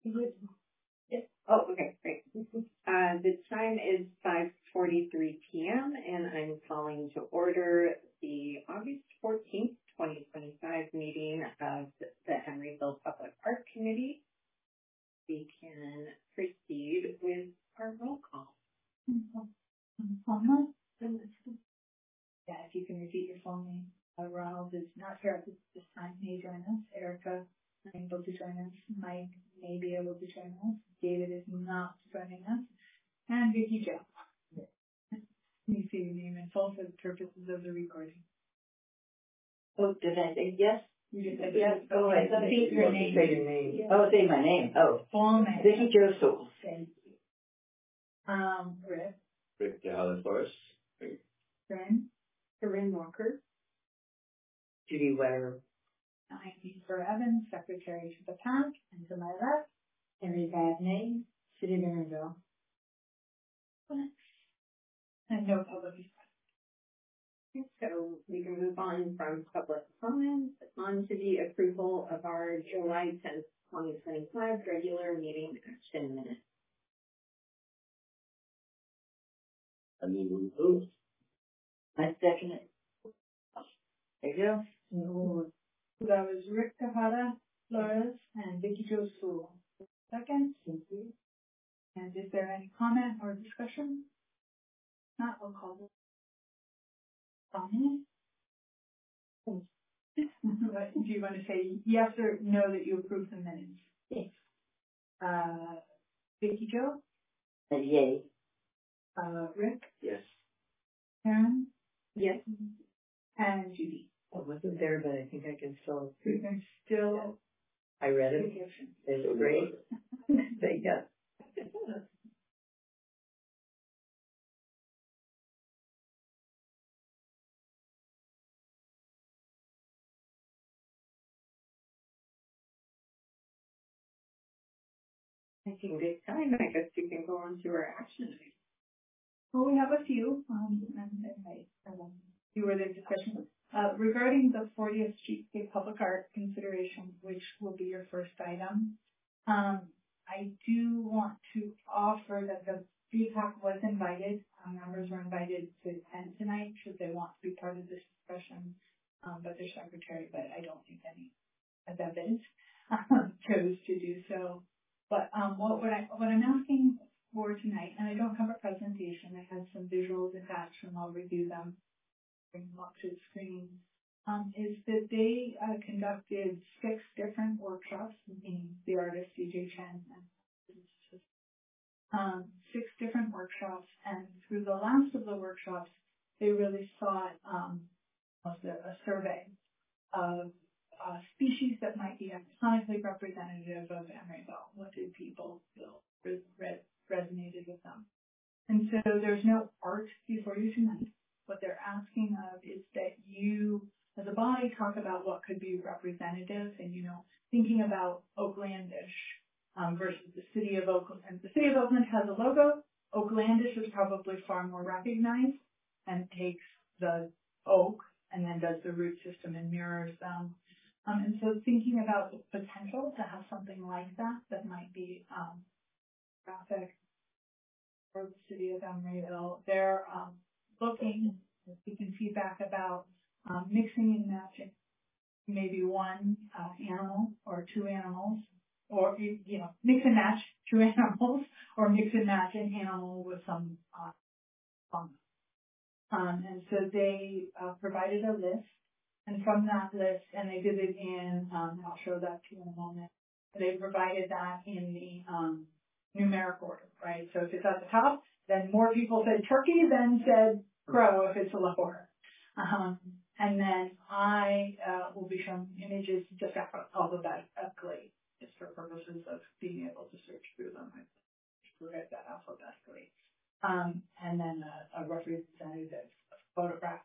Oh, okay, great. The time is 5:43 p.m. and I'm calling to order the August 14th, 2025 meeting of the Emeryville Public Art Committee. We can proceed with our roll call. Yeah, if you can repeat your full name. Ronald is not here at this time. May join us. Erica unable to join us. Mike may be able to join us. David is not joining us. And Vicky Jo. You see your name in full for the purposes of the recording. Oh, did I say yes? You just said yes. Oh, I thought say your name. Say your name. Yeah. Oh, say my name. Oh. Full name. Vicky Jo Souls. Thank you. Rick Dallas Forrest. Corinne Walker. Judy Wetter. I'm Lisa Evans, Secretary to the PAC, and to my left, Henry Vadney, City of Emeryville. And no public response. So we can move on from public comments on to the approval of our July 10th, 2025 regular meeting action minutes. I mean, we approved. I second it. There you go. So that was Rick Tejada Flores and Vicky Jo Sewell. Second. Thank you. And is there any comment or discussion? Not, I'll call it. Comment? Do you want to say yes or no that you approve the minutes? Yes. Vicky Jo? Yay. Rick? Yes. Karen? Yes. And Judy? I wasn't there, but I think I can still. You can still. I read it. It was great. Say yes. Taking good time, I guess we can go on to our action items. Well, we have a few. You were the discussion regarding the 40th Streetscape Public Art consideration, which will be your first item. I do want to offer that the PPAC was invited. Members were invited to attend tonight should they want to be part of this discussion, but their secretary, but I don't think any of them chose to do so. But what I'm asking for tonight, and I don't have a presentation, I have some visuals attached and I'll review them, bring them up to the screen, is that they conducted 6 different workshops, meaning the artist DJ Chen and 6 different workshops, and through the last of the workshops, they really sought a survey of species that might be iconically representative of Emeryville. What did people feel resonated with them? And so there's no art before you tonight. What they're asking of is that you, as a body, talk about what could be representative and, thinking about Oaklandish versus the city of Oakland. And the city of Oakland has a logo. Oaklandish is probably far more recognized and takes the oak and then does the root system and mirrors them. And so thinking about the potential to have something like that might be graphic for the city of Emeryville. They're looking, seeking feedback about mixing and matching maybe one animal or 2 animals, or, mix and match 2 animals, or mix and match an animal with some fungus. And so they provided a list. And from that list, and they did it in, I'll show that to you in a moment, they provided that in the numeric order, right? So if it's at the top, then more people said turkey than said crow if it's lower. And then I will be showing images just alphabetically, just for purposes of being able to search through them. I read that alphabetically. And then a representative photograph.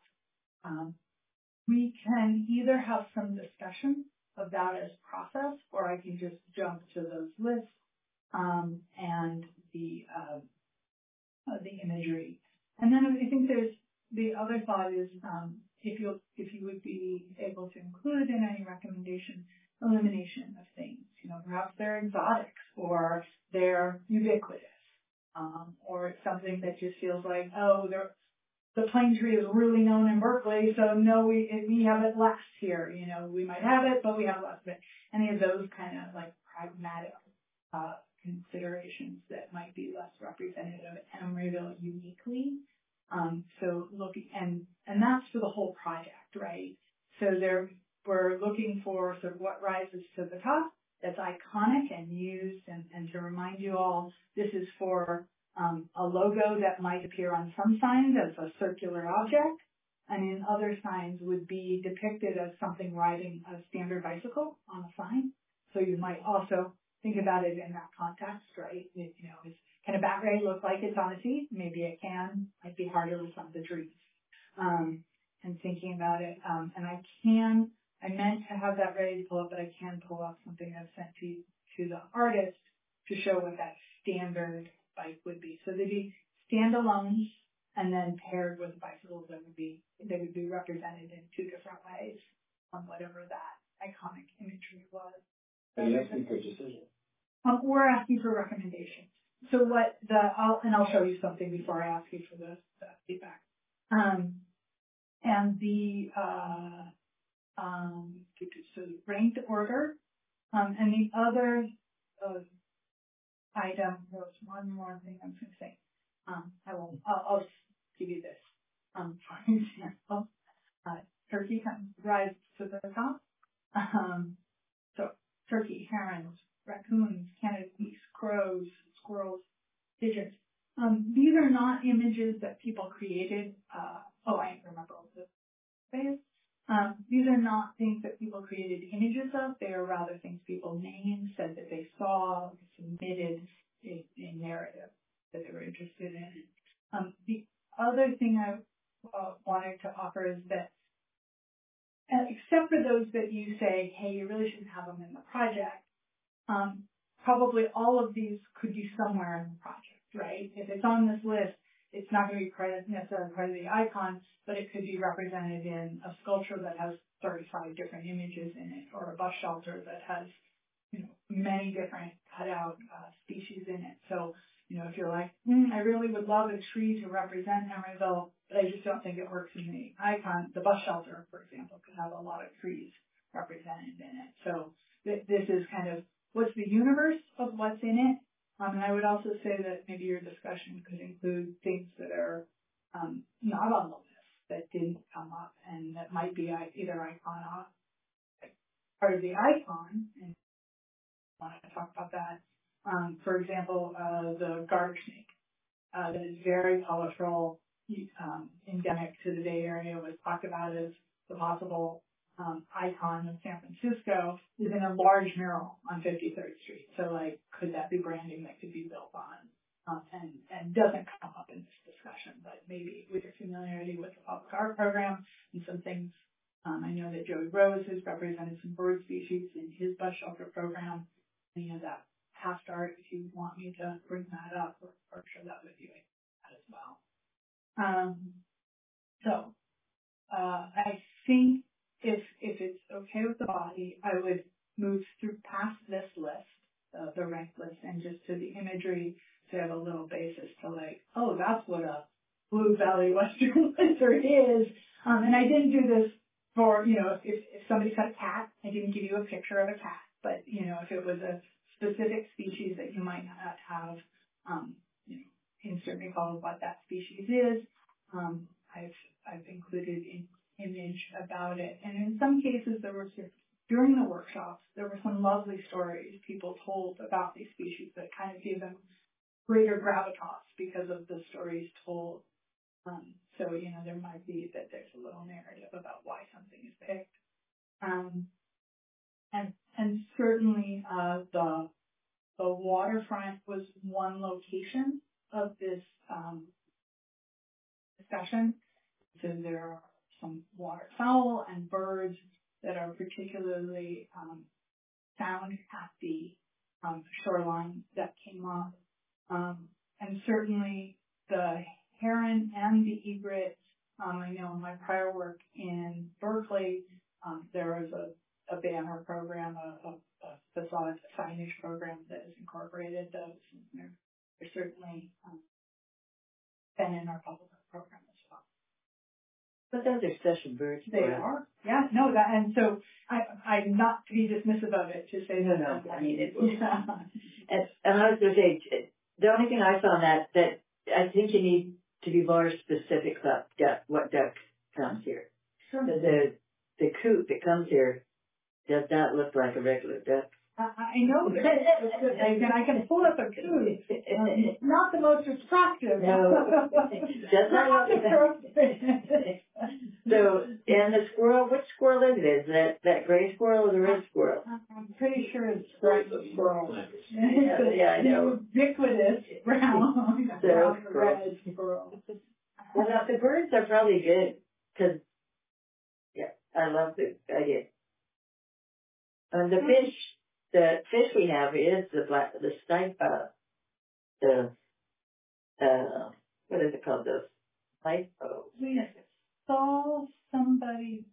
We can either have some discussion of that as process, or I can just jump to those lists and the imagery. And then I think there's the other thought is if you would be able to include in any recommendation elimination of things. Perhaps they're exotics or they're ubiquitous, or it's something that just feels like, oh, the plane tree is really known in Berkeley, so no, we have it less here. You know, we might have it, but we have less of it. Any of those kind of like pragmatic considerations that might be less representative of Emeryville uniquely. So looking, and that's for the whole project, right? So we're looking for sort of what rises to the top that's iconic and used, and to remind you all, this is for a logo that might appear on some signs as a circular object, and in other signs would be depicted as something riding a standard bicycle on a sign. So you might also think about it in that context, right? Can a bat ray look like it's on a seat? Maybe it can. Might be harder with some of the trees. And thinking about it, and I meant to have that ready to pull up, but I can pull up something I've sent to the artist to show what that standard bike would be. So they'd be standalone and then paired with bicycles they would be represented in two different ways on whatever that iconic imagery was. Are you asking for a decision? We're asking for recommendations. So I'll show you something before I ask you for the feedback. And the so ranked order, and the other item, there was one more thing I was going to say. I'll just give you this. For example, turkey rises to the top. So turkey, herons, raccoons, Canada geese, crows, squirrels, pigeons. These are not images that people created. I remember all the face. These are not things that people created images of. They are rather things people named, said that they saw, submitted a narrative that they were interested in. The other thing I wanted to offer is that, except for those that you say, hey, you really shouldn't have them in the project, probably all of these could be somewhere in the project, right? If it's on this list, it's not going to be necessarily part of the icon, but it could be represented in a sculpture that has 35 different images in it, or a bus shelter that has, many different cutout species in it. So, if you're like, I really would love a tree to represent Emeryville, but I just don't think it works in the icon. The bus shelter, for example, could have a lot of trees represented in it. So this is kind of what's the universe of what's in it. And I would also say that maybe your discussion could include things that are not on the list, that didn't come up, and that might be either icon or part of the icon. And I want to talk about that. For example, the garter snake that is very colorful, endemic to the Bay Area, was talked about as the possible icon of San Francisco, is in a large mural on 53rd Street. So, could that be branding that could be built on? And doesn't come up in this discussion, but maybe with your familiarity with the public art program and some things. I know that Joey Rose has represented some bird species in his bus shelter program. Any of that past art, if you want me to bring that up or share that with you as well. I think if it's okay with the body, I would move through past this list, the ranked list, and just to the imagery, to have a little basis to that's what a Blue Valley Western lizard is. And I didn't do this for, if somebody cut a cat, I didn't give you a picture of a cat, but, if it was a specific species that you might not have, instant recall of what that species is, I've included an image about it. And in some cases, during the workshops, there were some lovely stories people told about these species that kind of gave them greater gravitas because of the stories told. So, there might be that there's a little narrative about why something is picked. And certainly, the waterfront was one location of this discussion. So there are some waterfowl and birds that are particularly found at the shoreline that came up. And certainly the heron and the egret, I know in my prior work in Berkeley, there was a a banner program, a facade signage program that has incorporated those. And they're certainly been in our public program as well. But those are special birds. They are, yeah, no, that, and so I'm not to be dismissive of it, to say that. No, I mean, it's, and I was going to say, the only thing I found that I think you need to be more specific about what duck comes here. Sure. The coot that comes here does not look like a regular duck. I know that I can pull up a coot. Not the most attractive. No, does not look like So, and the squirrel, which squirrel is it? Is that gray squirrel or the red squirrel? I'm pretty sure it's brown squirrel. Yeah, I know. Ubiquitous brown red squirrel. Well, now, the birds are probably good, because, yeah, I love the idea. And the fish we have is the snipe, what is it called, those snipe? Oh, We saw somebody,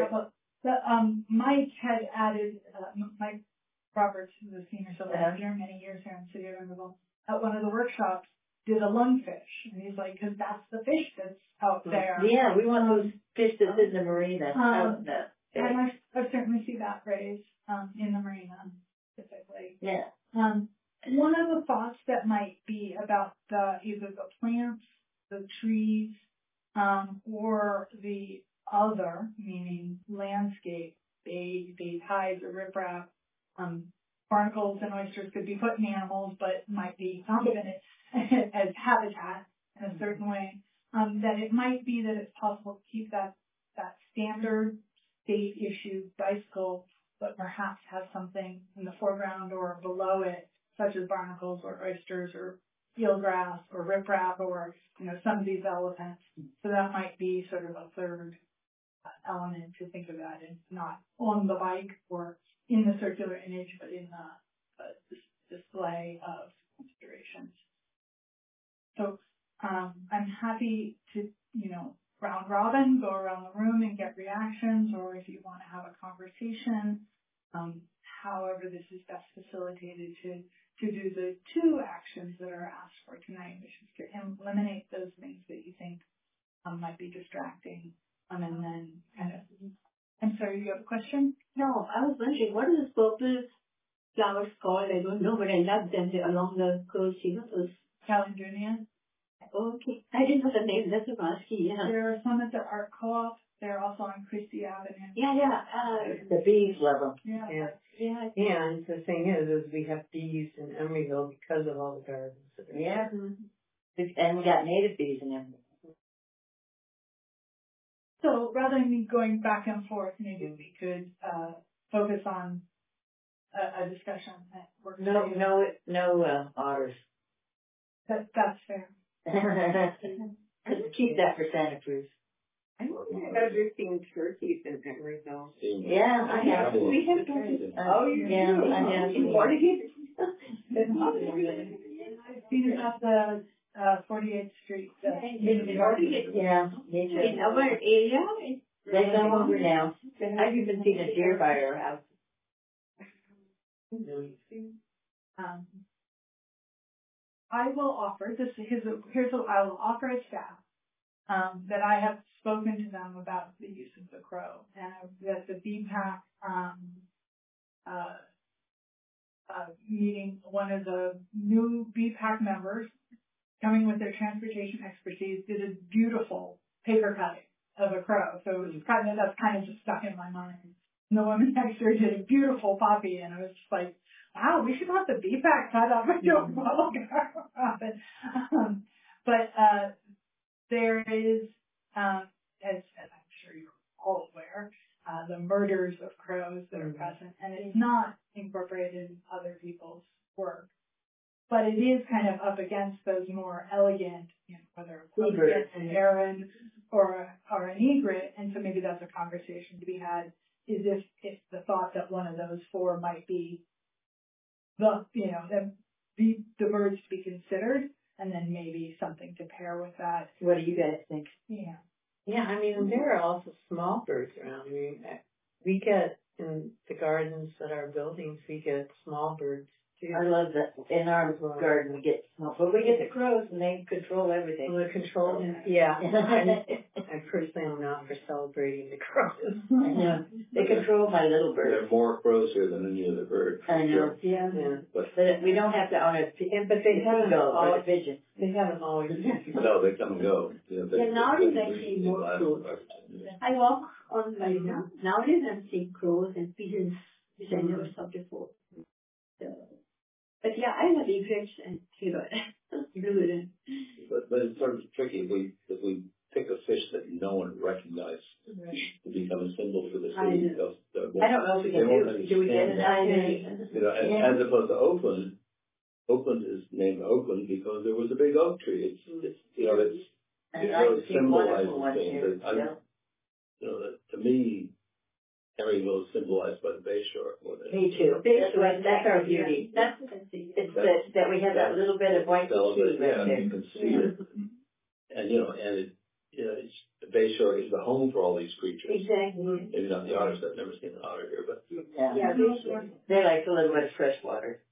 Mike had added, Mike Roberts, who's a senior civil engineer, many years here in the city of Emerald, at one of the workshops, did a lungfish. And he's like, because that's the fish that's out there. Yeah, we want those fish that's in the marina. And I certainly see that raised in the marina, typically. Yeah. One of the thoughts that might be about either the plants, the trees, or the other, meaning landscape, bay tides or riprap, barnacles and oysters could be put in animals, but might be competent as habitat in a certain way. That it might be that it's possible to keep that standard state issue bicycle, but perhaps have something in the foreground or below it, such as barnacles or oysters or eelgrass or riprap or, some of these elephants. So that might be sort of a third element to think about, and not on the bike or in the circular image, but in the display of considerations. So I'm happy to, round robin, go around the room and get reactions, or if you want to have a conversation, however this is best facilitated to do the two actions that are asked for tonight, which is to eliminate those things that you think might be distracting, and then kind of. I'm sorry, you have a question? No, I was wondering, what are those purple flowers called? I don't know, but I love them. They're along the coast, those. Calendrinia. Okay, I didn't know the name. That's what I'm asking. Yeah. There are some at the Art Co-op. They're also on Christie Avenue. Yeah. The bees love them. Yeah. And the thing is we have bees in Emeryville because of all the gardens. Yeah. And we got native bees in Emeryville. So rather than me going back and forth, maybe we could focus on a discussion that works. No otters. That's fair. Just keep that for Santa Cruz. I don't think I've ever seen turkeys in Emeryville. Yeah, I have. We have turkeys. Oh, you do? I have. I've seen it at the 48th Street. Yeah, in our area. They come over now. I've even seen a deer by our house. I will offer this. Here's what I will offer as staff. That I have spoken to them about the use of the crow, and that the BPAC meeting, one of the new BPAC members coming with their transportation expertise did a beautiful paper cutting of a crow. So it was that's kind of just stuck in my mind. And the woman next door did a beautiful poppy, and I was just like, wow, we should let the BPAC cut up and do a public but there is, as I'm sure you're all aware, the murders of crows that are present, and it's not incorporated in other people's work. But it is kind of up against those more elegant, whether it's an heron or an egret, and so maybe that's a conversation to be had, is if the thought that one of those four might be the birds to be considered, and then maybe something to pair with that. What do you guys think? Yeah. Yeah, I mean, there are also small birds around. I mean, we get in the gardens at our buildings, we get small birds too. I love that. In our garden, we get small, but we get the crows and they control everything. Well, the control, yeah. I personally am not for celebrating the crows. I know. They control my little There birds. are more crows here than any other bird. I know. Yeah. But we don't have to own a But they haven't go or a always, pigeon. they haven't always. No, they come and go. You know, Yeah, nowadays I see more crows. I walk on Marina. Nowadays I'm seeing crows and pigeons, which I never saw before. So, but yeah, I love egrets and blue. But it's sort of tricky if we pick a fish that no one recognizes to become a symbol for the I city. know. I don't know if we can do we get it nowadays? You know, as opposed to Oakland. Oakland is named Oakland because there was a big oak tree. It's you know, it's And it I really see wonderful symbolizes ones things. here. I'm- You know, to me, Emeryville is symbolized by the Bay Shore more than Me too. That's our beauty. That's what I see. It's that we have that little bit of white sea yeah, right there. you can see it. And you know, it's the Bay Shore is the home for all these creatures. Exactly. Maybe not the otters. I've never seen an otter here, but Yeah. They like a little bit of fresh water.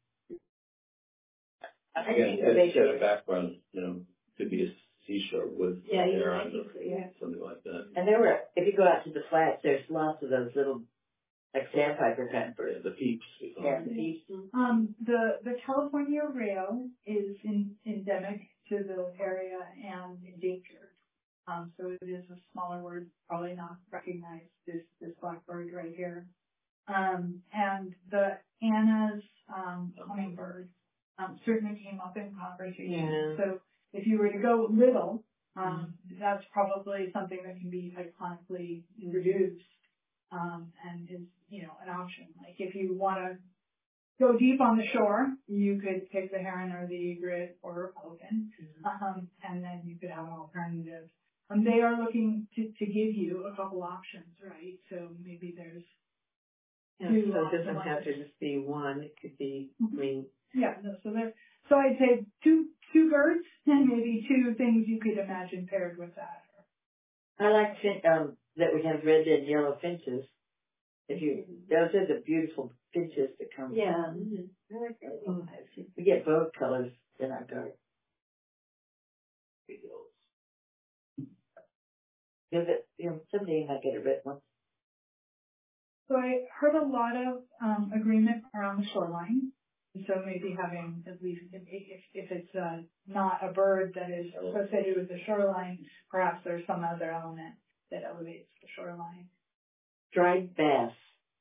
I again, think the Bay it's got Shore. a background. You know, could be a seashore with Yeah, you're air right. on it, Yeah. something like that. And there were, if you go out to the flats, there's lots of those little, like sandpiper kind of birds. Yeah, the peeps. We call Yeah, them. the geese. The California rail is endemic to the area and endangered. So it is a smaller word, probably not recognized, this blackbird right here. And the Anna's, hummingbird, certainly came up in conversation. Yeah. So if you were to go little, that's probably something that can be iconically introduced, and is, you know, an option. Like if you want to go deep on the shore, you could pick the heron or the egret or a pelican, and then you could have an alternative. They are looking to give you a couple options, right? So maybe there's Yeah, so it doesn't have to just be one. It could be, I mean. Yeah, no, so I'd say two birds and maybe two things you could imagine paired with that. I like that we have red and yellow finches. Those are the beautiful finches that come. Yeah. I like that. Oh, I've seen. We get both colors in our garden. Someday you might get a red one. So I heard a lot of agreement around the shoreline. So maybe having at least, if it's not a bird that is associated with the shoreline, perhaps there's some other element that elevates the shoreline. Dried bass.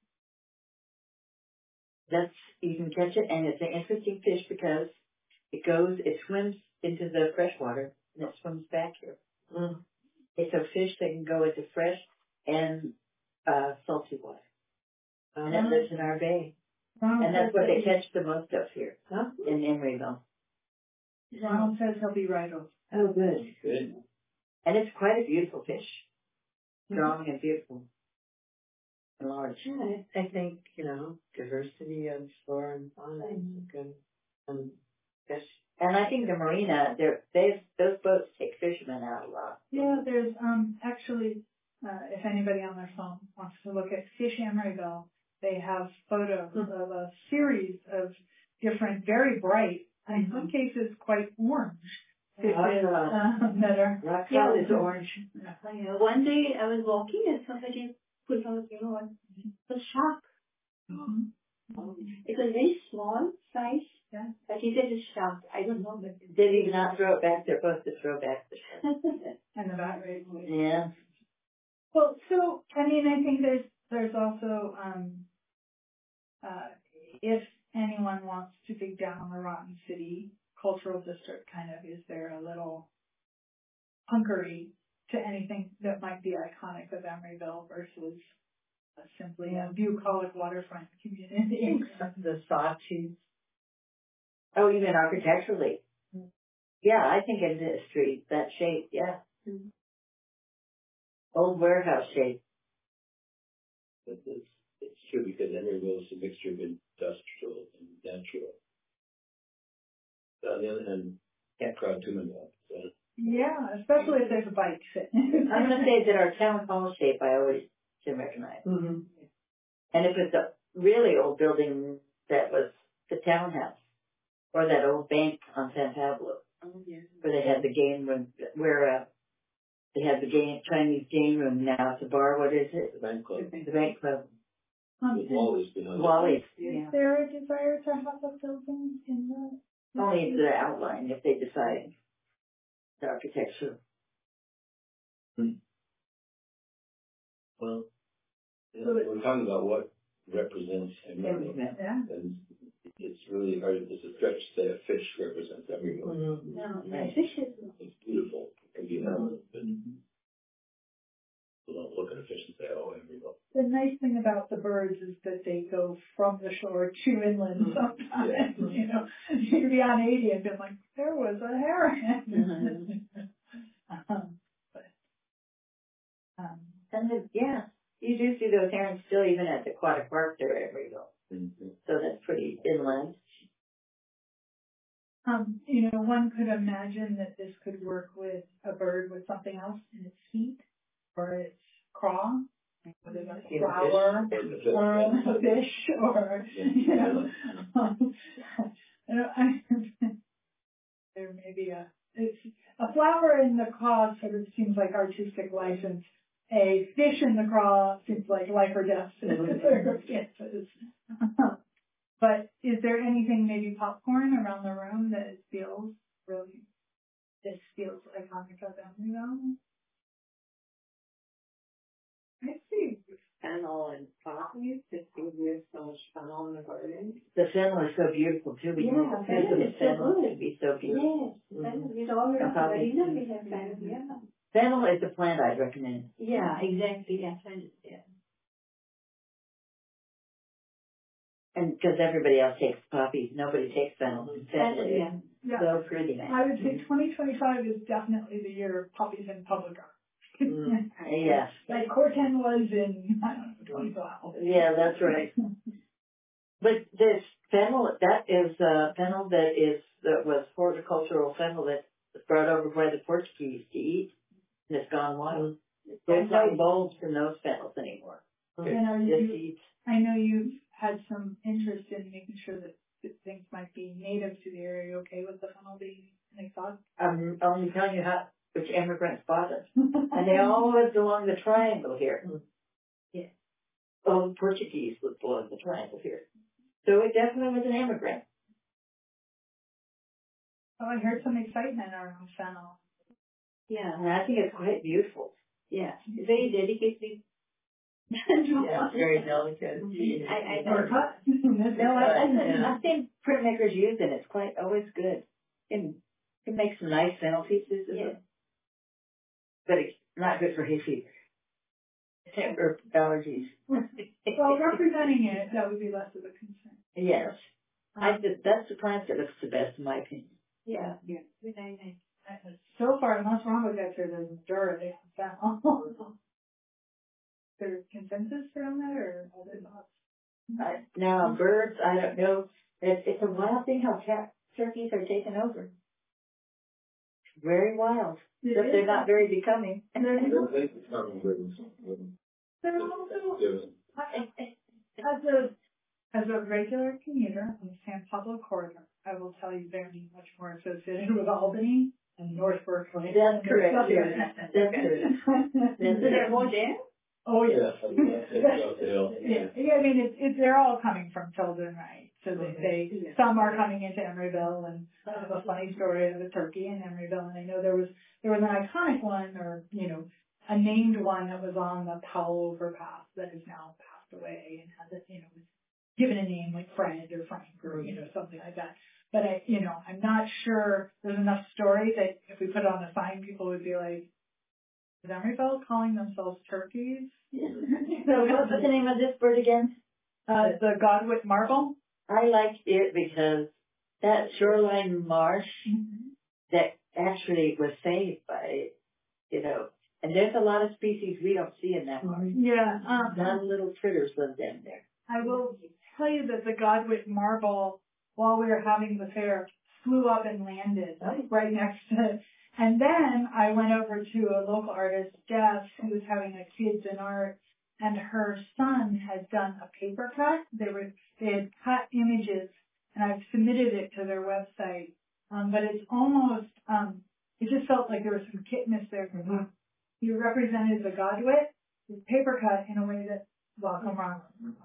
You can catch it, and it's an interesting fish because it swims into the freshwater and it swims back here. It's a fish that can go into fresh and salty water. And it lives in our bay. And that's what they catch the most of here in Emeryville. Ronald says he'll be right over. Oh, good. Good. And it's quite a beautiful fish. Strong and beautiful. And large. I think, you know, diversity of flora and fauna is good. And fish. And I think the marina, those boats take fishermen out a lot. Yeah, there's actually, if anybody on their phone wants to look at Fish Emeryville, they have photos of a series of different, very bright, in some cases quite orange fishes that are. Rock salt is orange. One day I was walking and somebody put out, a shark. It was very small size, but he said it's shark. I don't know, but Did he not throw it back? They're supposed to throw back the shark. And the bat rate. Yeah. Well, so, I mean, I think there's also, if anyone wants to dig down on the Rotten City Cultural District, kind of, is there a little hunkery to anything that might be iconic of Emeryville versus simply a bucolic waterfront community? The sawtooth. Oh, even architecturally. Yeah, I think in the street, that shape, yeah. Old warehouse shape. It's true because Emeryville is a mixture of industrial and natural. But on the other hand, can't crowd too many out. So. Yeah, especially if there's a bike sitting. I'm going to say that our town hall shape I always can recognize. Mm-hmm. And if it's a really old building that was the townhouse, or that old bank on San Pablo, where they had the game room, where they had the Chinese game room, now it's a bar, what is it? The bank club. The bank club. Wally's behind it. Wally's. Is there a desire to have a building in the? Only the outline if they decide the architecture. Well, yeah, we're talking about what represents Emeryville. Yeah. And it's really hard, it's a stretch to say a fish represents Emeryville. No, fish is. It's beautiful, and you know, but people don't look at a fish and say, oh, Emeryville. The nice thing about the birds is that they go from the shore to inland sometimes. Yeah. You know, you could be on 80 and be like, there was a heron. And yeah, you do see those herons still even at the aquatic park there at Emeryville. Mm-hmm. So that's pretty inland. You know, one could imagine that this could work with a bird with something else in its feet or its craw, whether that's a flower or a fish or, you know, there may be a flower in the craw sort of seems like artistic license. A fish in the craw seems like life or death circumstances. But is there anything, maybe popcorn around the room that feels really, this feels iconic of Emeryville? I see fennel and poppies just because we have so much fennel in the garden. The fennel is so beautiful too. Yeah, fennel is so good. It'd be so beautiful. Yes, fennel is all around the marina. We have fennel. Yeah. Fennel is the plant I'd recommend. Yeah, exactly. Yeah, fennel. Yeah. And because everybody else takes poppies, nobody takes fennel. Fennel is Yeah. so pretty nice. I would say 2025 is definitely the year of poppies in public art. Yes. Like Corten was in, I don't know, 2012. Yeah, that's right. But this fennel, that is fennel that was horticultural fennel that was brought over by the Portuguese to eat, and it's gone wild. There's no bulbs in those fennels anymore. And Just seeds. I know you've had some interest in making sure that things might be native to the area. Okay with the fennel being an exotic? I'm only telling you which immigrants bought it. And they all lived along the triangle here. Yeah. All the Portuguese lived along the triangle here. So it definitely was an immigrant. Oh, I heard some excitement around fennel. Yeah, and I think it's quite beautiful. Yeah, very delicately. Yeah, very delicate. I've seen printmakers use it. It's quite always good. And it makes some nice fennel pieces. Yeah. But it's not good for hay fever. Or allergies. Well, representing it, that would be less of a concern. Yes. That's the plant that looks the best in my opinion. Yeah. Yeah. So far, unless Rambagets are the majority of fennel. Is there consensus around that or other thoughts? Now, birds, I don't know. It's a wild thing how turkeys are taken over. Very wild. Except they're not very becoming. They're also, as a regular commuter on the San Pablo corridor, I will tell you they're much more associated with Albany and North Berkeley. That's correct. That's correct. Is there more there? Oh yeah. Yeah. Yeah, I mean, they're all coming from Tilden, right? So some are coming into Emeryville, and I have a funny story of a turkey in Emeryville, and I know there was an iconic one, or, you know, a named one that was on the Powell overpass that is now passed away and has a, you know, was given a name like Fred or Frank or, you know, something like that. But I'm not sure there's enough story that if we put it on a sign, people would be like, is Emeryville calling themselves turkeys? So what's the name of this bird again? The Godwit marble. I liked it because that shoreline marsh that actually was saved by, you know, and there's a lot of species we don't see in that marsh. Yeah. A lot of little critters live down there. I will tell you that the Godwit marble, while we were having the fair, flew up and landed right next to it. And then I went over to a local artist, Jeff, who was having a kids in art, and her son had done a paper cut. They had cut images, and I've submitted it to their website. But it's almost, it just felt like there was some kitness there. Mm-hmm. You represented the Godwit with paper cut in a way that Welcome Rock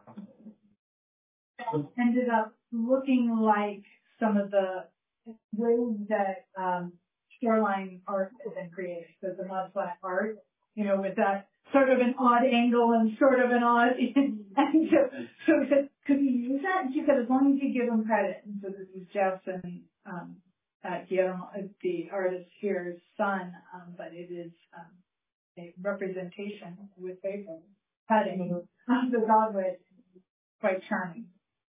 ended up looking like some of the ways that shoreline art has been created. So the mudflat art, you know, with that sort of an odd angle and sort of an odd, and so we said, could we use that? And she said, as long as you give them credit. And so this is Jeff's and Guillermo, the artist here's son, but it is a representation with paper cutting of the Godwit, quite charming.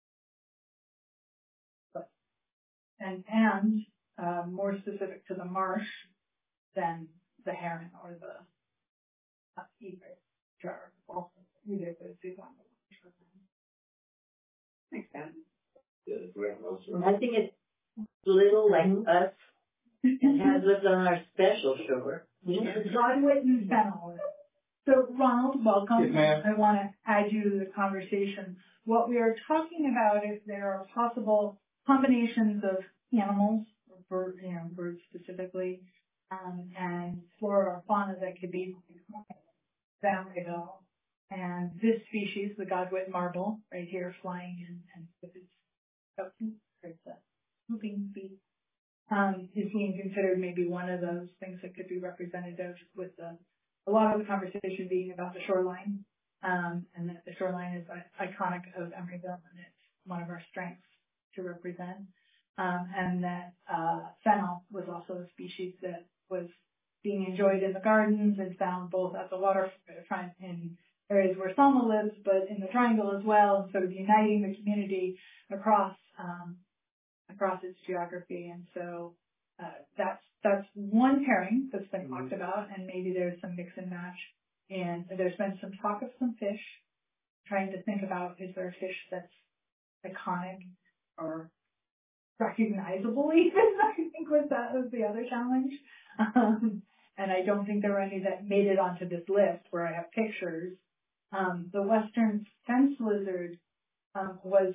And more specific to the marsh than the heron or the egret, which are also ubiquitous on the marsh. Makes sense. I think it's little like us and has lived on our special shore. Godwit and Fennel. So Ronald, welcome. Yes, ma'am. I want to add you to the conversation. What we are talking about is there are possible combinations of animals, birds specifically, and flora or fauna that could be valuable. And this species, the Godwit marble, right here, flying in and with its swooping feet, is being considered maybe one of those things that could be representative with a lot of the conversation being about the shoreline, and that the shoreline is iconic of Emeryville and it's one of our strengths to represent. And that fennel was also a species that was being enjoyed in the gardens and found both at the waterfront in areas where Selma lives, but in the Triangle as well, and sort of uniting the community across its geography. And so that's one pairing that's been talked about, and maybe there's some mix and match. And there's been some talk of some fish, trying to think about, is there a fish that's iconic or recognizable even, I think was the other challenge. And I don't think there were any that made it onto this list where I have pictures. The western fence lizard was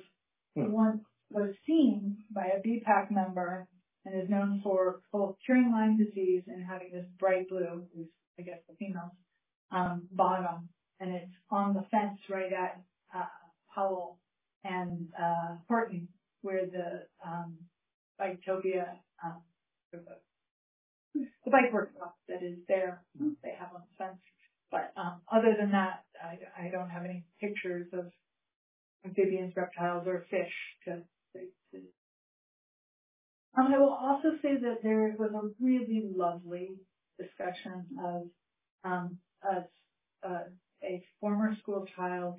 seen by a BPAC member and is known for both curing Lyme disease and having this bright blue, who's I guess the female's bottom, and it's on the fence right at Howell and Horton, where the Biketopia, the bike workshop that is there, they have on the fence. But other than that, I don't have any pictures of amphibians, reptiles, or fish to I will also say that there was a really lovely discussion of a former school child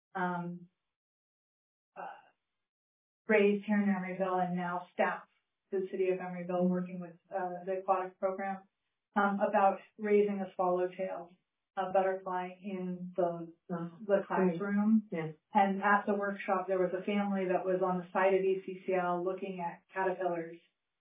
raised here in Emeryville and now staff the city of Emeryville working with the aquatic program about raising a swallowtail butterfly in the classroom. Yeah. And at the workshop, there was a family that was on the side of ECCL looking at caterpillars,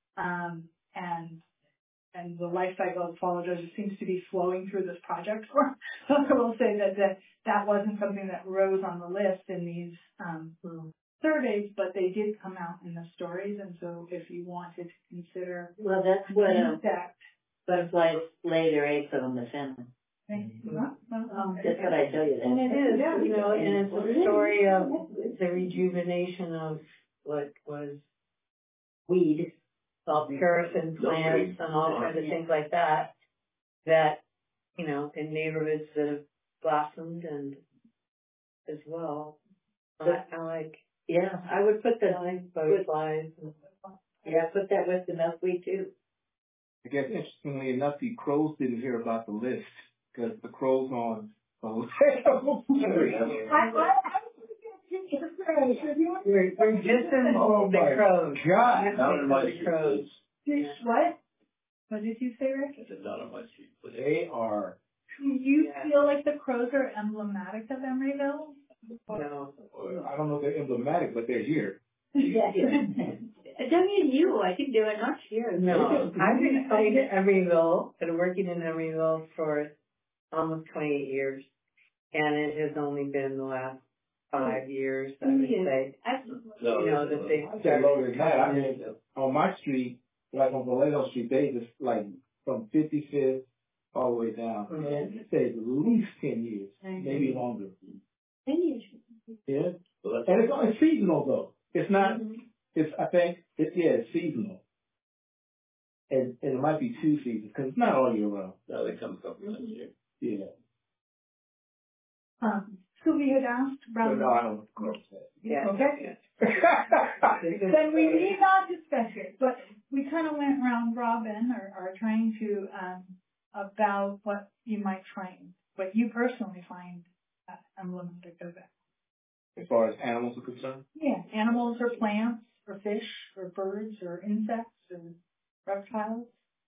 and the life cycle of swallowtails seems to be flowing through this project. So I will say that wasn't something that rose on the list in these surveys, but they did come out in the stories. And so if you wanted to consider, well, that's what butterflies lay their eggs on the fennel. That's what I tell you. And it is, and it's a story of the rejuvenation of what was weed, all paraffin plants and all kinds of things like that, in neighborhoods that have blossomed and as well. I would put that butterflies. Put that with the milkweed too. I guess interestingly enough, the crows didn't hear about the list because the crows on. We're just in the crows. God, not in my crows. What? What did you say, Rick? I said not on my street, but they are. Do you feel like the crows are emblematic of Emeryville? No. I don't know if they're emblematic, but they're here. Yeah. I think they were not here. No, I've been coming to Emeryville and working in Emeryville for almost 28 years. And it has only been the last 5 years, I would say. No, You know, that they I'd say lower than that. I mean, on my street, like on Vallejo Street, they just like from 55th all the way down. Mhm. I'd say at least 10 years, maybe longer. 10 years. Yeah. Well, that's And it's only seasonal though. It's not, it's, I think, it's seasonal. And it might be 2 seasons, because it's not all year round. no, they come a couple times a year. Yeah. So we had asked But Brown. no, I don't know what the girl said. Yeah. Okay. Then we need not discuss it, but we kind of went round robin or trying to, about what you might find, what you personally find emblematic of it. As far as animals are concerned? Yeah, animals or plants or fish or birds or insects or reptiles.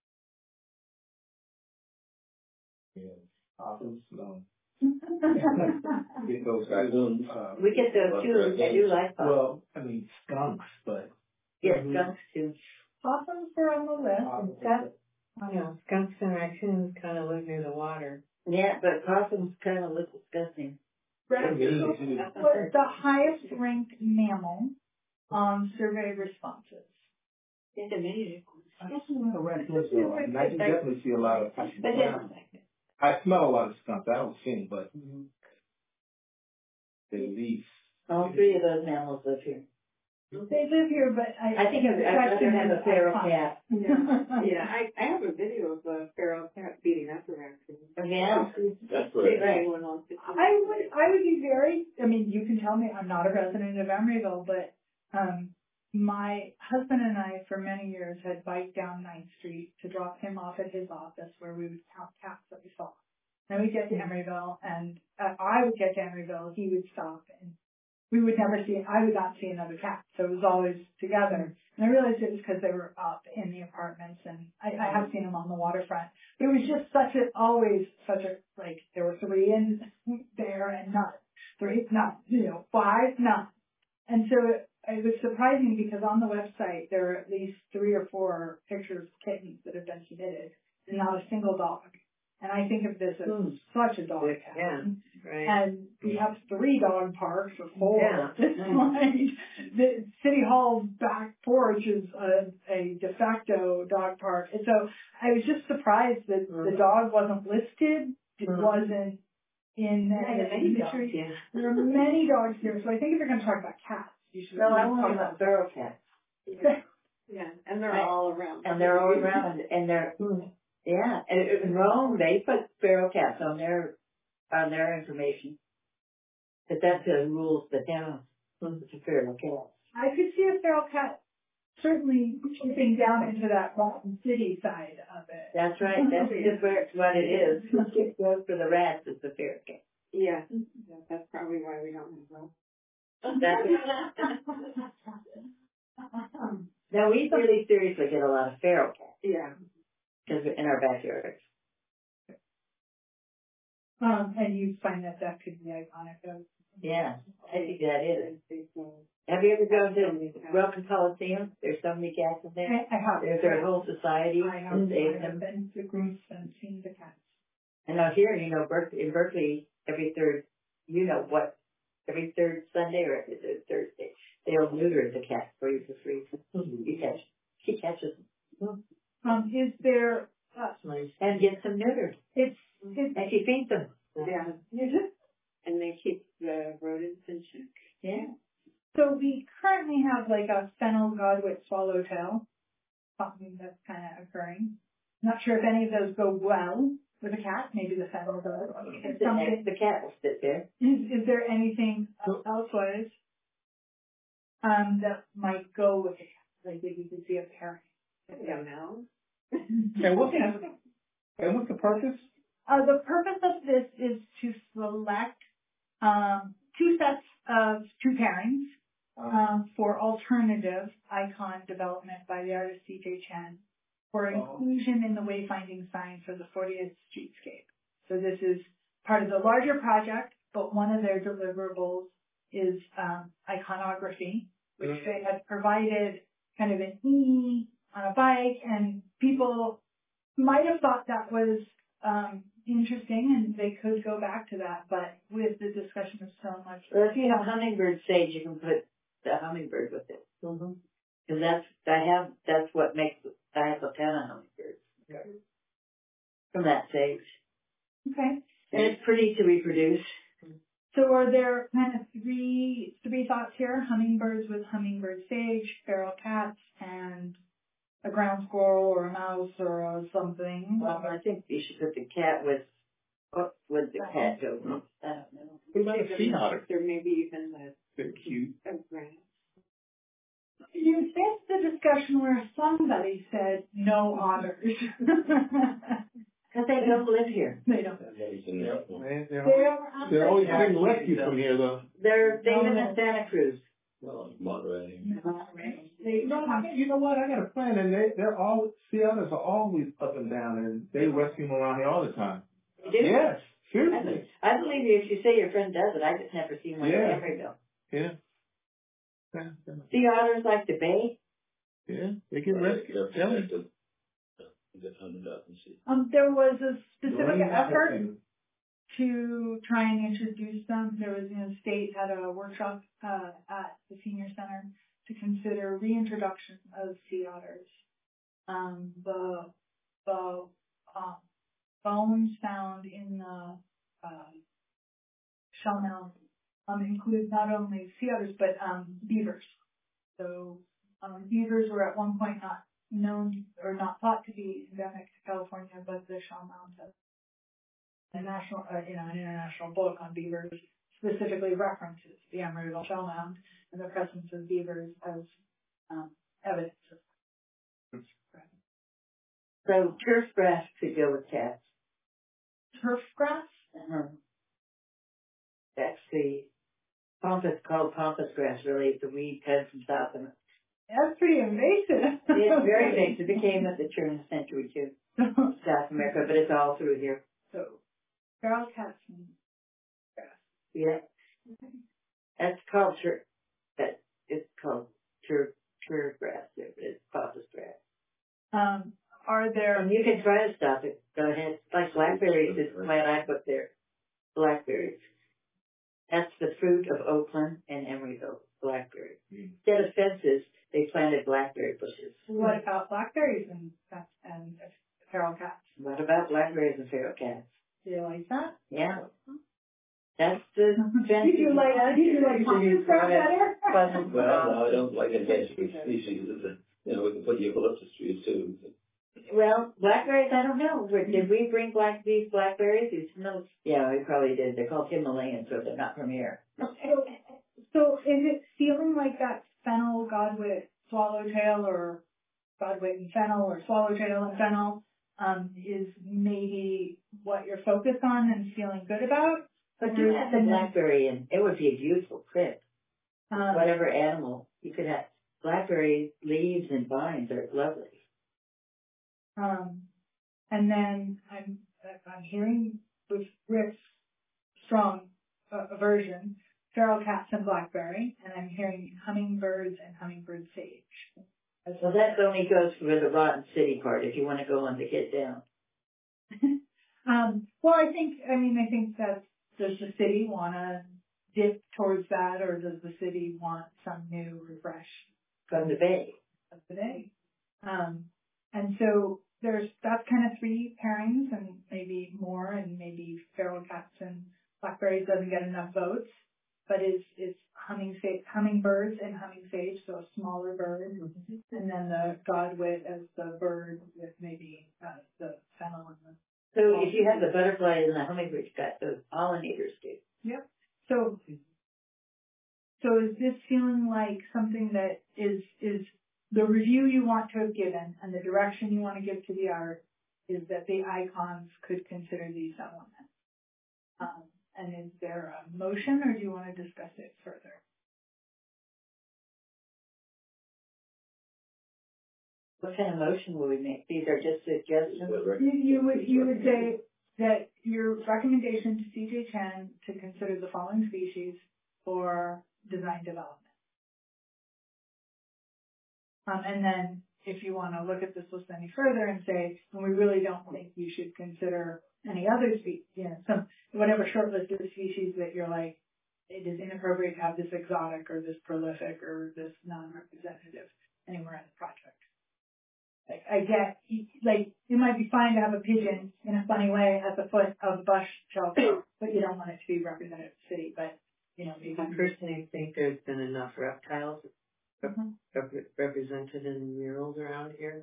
Yeah. Possums, no. Well, Get those Raccoons. We get those too, I do like them. Well, I mean, skunks, but. Yes, skunks too. possums are on the list and stuff. You know, skunks and raccoons kind of live near the water. Yeah, but possums kind of look disgusting. Raccoon was the highest ranked mammal on survey responses. It's amazing. Raccoons, though, I mean, I can definitely see a lot of. But I smell a lot of skunks. I don't see them, but they leave. All 3 of those mammals live here. They live here, but I think I'd rather have a feral cat. Yeah, I have a video of a feral cat beating up a raccoon. Yeah. That's great. Anyone wants to see I would be very, I mean, you can tell me I'm not a resident of Emeryville, but, my husband and I for many years had biked down 9th Street to drop him off at his office where we would count cats that we saw. Then we'd get to Emeryville and I would get to Emeryville, he would stop and we would never see, I would not see another cat. So it was always together. And I realized it was because they were up in the apartments and I have seen them on the waterfront. But it was just always such a, like, there were 3 in there and none. 3, none. 5, none. And so it was surprising because on the website there are at least 3 or 4 pictures of kittens that have been submitted and not a single dog. And I think of this as such a dog town. Yeah, right. And we have 3 dog parks or 4. Yeah. It's like the City Hall's back porch is a de facto dog park. And so I was just surprised that the dog wasn't listed. It wasn't in the imagery. Yeah. There are many dogs here. So I think if you're going to talk about cats, you should. No, I want to talk about feral cats. Yeah, and they're all around. And they're all around, and they're, yeah, and in Rome, they put feral cats on their information. But that's the rules, but now, it's a feral cat. I could see a feral cat certainly creeping down into that Rotten City side of it. That's right, that's just what it is. It goes for the rats, it's a feral cat. Yeah, that's probably why we don't have them. Now, we really seriously get a lot of feral cats. Yeah. Because in our backyards. And you find that could be iconic of. Yeah, I think that is. Have you ever gone to Welcome Coliseum? There's so many cats in there. I have. There's their whole society. I have been to groups and seen the cats. And out here, in Berkeley, every third Sunday or every third Thursday, they'll neuter the cat for you for free. She catches them. Is there, and gets them neutered. And she feeds them. Yeah. And they keep the rodents in check. Yeah. So we currently have like a fennel godwit swallowtail, something that's kind of occurring. Not sure if any of those go well with a cat. Maybe the fennel does. The cat will sit there. Is there anything elsewise that might go with a cat? Like maybe you could see a pairing. Yeah, now. And what's the purpose? The purpose of this is to select 2 sets of 2 pairings for alternative icon development by the artist C.J. Chen for inclusion in the wayfinding sign for the 40th Streetscape. So this is part of the larger project, but one of their deliverables is iconography, which they had provided kind of an E on a bike, and people might have thought that was interesting, and they could go back to that, but with the discussion of so much. Well, if you have hummingbird sage, you can put the hummingbird with it. Mm-hmm. Because that's what makes, I have a ton of hummingbirds. Okay. From that sage. Okay. And it's pretty to reproduce. So are there kind of three thoughts here? Hummingbirds with hummingbird sage, feral cats, and a ground squirrel or a mouse or something. Well, I think you should put the cat with the cat go. I don't know. What about a sea otter? Or maybe even They're cute. a grass. You missed the discussion where somebody said no otters. Because they don't live here. They don't. They're always getting rescued from here, though. They live in Santa Cruz. Well, Monterey. You know what? I got a friend, and they're all sea otters are always up and down, and they rescue them around here all the time. You do? Yes, seriously. I believe you if you say your friend does it. I just never seen one in Emeryville. Yeah. Sea otters like the bay? Yeah, they get rescued. They're protected. They get hunted up and see. There was a specific effort to try and introduce them. There was, state had a workshop at the senior center to consider reintroduction of sea otters. The bones found in the shell mound include not only sea otters but beavers. So beavers were at one point not known or not thought to be endemic to California, but the shell mound has a national, an international book on beavers specifically references the Emeryville shell mound and the presence of beavers as evidence of. So turf grass could go with cats. Turf grass? Uh-huh. That's the called pampas grass, really. The weed comes from South America. That's pretty invasive. It's very invasive. It became at the turn of the century, too. South America, but it's all through here. So, feral cats and grass. Yeah. Okay. That's called it's called turf grass. It's pampas grass. Are there... And you can try to stop it. Go ahead. Like blackberries is the plant I put there. Blackberries. That's the fruit of Oakland and Emeryville. Blackberry. Instead of fences, they planted blackberry bushes. What about blackberries and feral cats? What about blackberries and feral cats? Do you like that? Yeah. That's the Did you like pampas grass better? Well, I don't like invasive species. We can put eucalyptus trees too. Well, blackberries, I don't know. Did we bring these blackberries? No. Yeah, we probably did. They're called Himalayan, so they're not from here. So is it feeling like that fennel, godwit, swallowtail, or godwit and fennel, or swallowtail and fennel, is maybe what you're focused on and feeling good about? But you have the blackberry, and it would be a beautiful print. Whatever animal you could have. Blackberry leaves and vines are lovely. And then I'm hearing with Rick's strong aversion, feral cats and blackberry, and I'm hearing hummingbirds and hummingbird sage. Well, that only goes for the Rotten City part, if you want to go on to get down. Well, I think that, does the city want to dip towards that, or does the city want some new refresh? From the bay. Of the day. And so that's kind of three pairings and maybe more, and maybe feral cats and blackberries doesn't get enough votes, but it's hummingbirds and humming sage, so a smaller bird, and then the godwit as the bird with maybe the fennel and the. So if you have the butterfly and the hummingbird, you've got those pollinators too. Yep. So is this feeling like something that is the review you want to have given and the direction you want to give to the art is that the icons could consider these elements? And is there a motion, or do you want to discuss it further? What kind of motion will we make? These are just suggestions. You would say that your recommendation to CJ Chen to consider the following species for design development. And then if you want to look at this list any further and say, well, we really don't think you should consider any other species, whatever short list of species that you're like, it is inappropriate to have this exotic or this prolific or this non-representative anywhere in the project. Like, I get, like, it might be fine to have a pigeon in a funny way at the foot of the bus shelter, but you don't want it to be representative of the city, but, maybe. I personally think there's been enough reptiles represented in murals around here.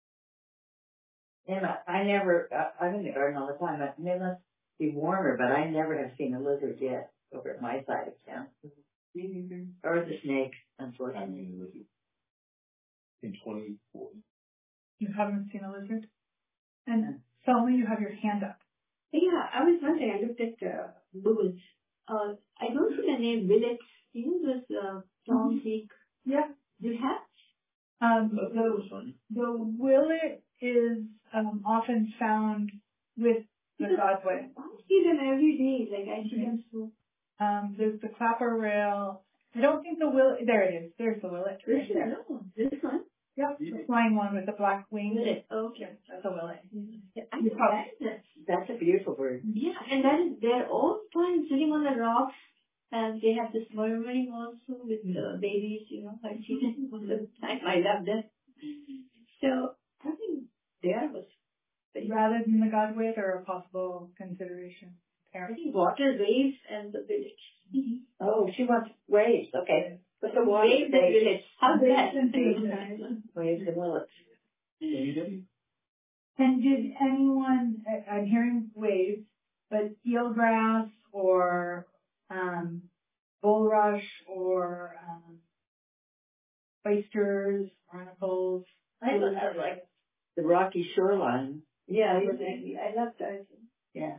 And I'm in the garden all the time. It must be warmer, but I never have seen a lizard yet over at my side of town. Or the snake, unfortunately. In 2040. You haven't seen a lizard? And Selma, you have your hand up. Yeah, I was wondering, I looked at Google. I don't see the name Willet. Those long beak. Yeah. Do you have? The willet is often found with the godwit. I see them every day. Like, I see them so. There's the clapper rail. I don't think the willet. There it is. There's the willet. This one? Yep, the flying one with the black wings. Willet. Okay. That's a willet. That's a beautiful bird. Yeah, and then they're all fine sitting on the rocks, and they have this murmuring also with the babies, I see them all the time. I love them. So, I think there was. Rather than the godwit or a possible consideration? I think water, waves, and the village. Oh, she wants waves. Okay. But the Waves and village. How's that? Waves and willets. And did anyone, I'm hearing waves, but eelgrass or bulrush or oysters, barnacles? I like the rocky shoreline. Yeah, I love those. Yeah.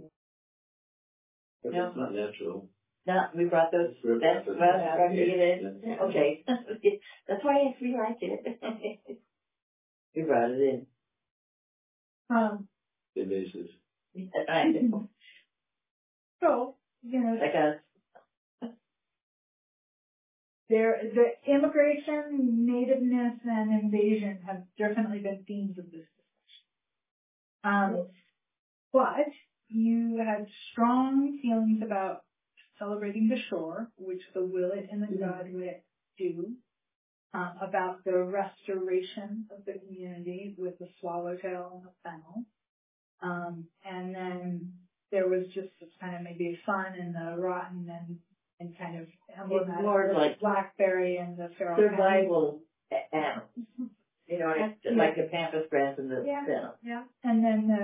But it's not natural. No, we brought those. That's what I in. Okay. That's why we liked it. We brought it in. Invasive. So, Like us. the immigration, nativeness, and invasion have definitely been themes of this discussion. But you had strong feelings about celebrating the shore, which the willet and the godwit do, about the restoration of the community with the swallowtail and the fennel. And then there was just kind of maybe fun in the rotten and kind of emblematic, more like blackberry and the feral survival animals. Like the pampas grass and the fennel. Yeah. And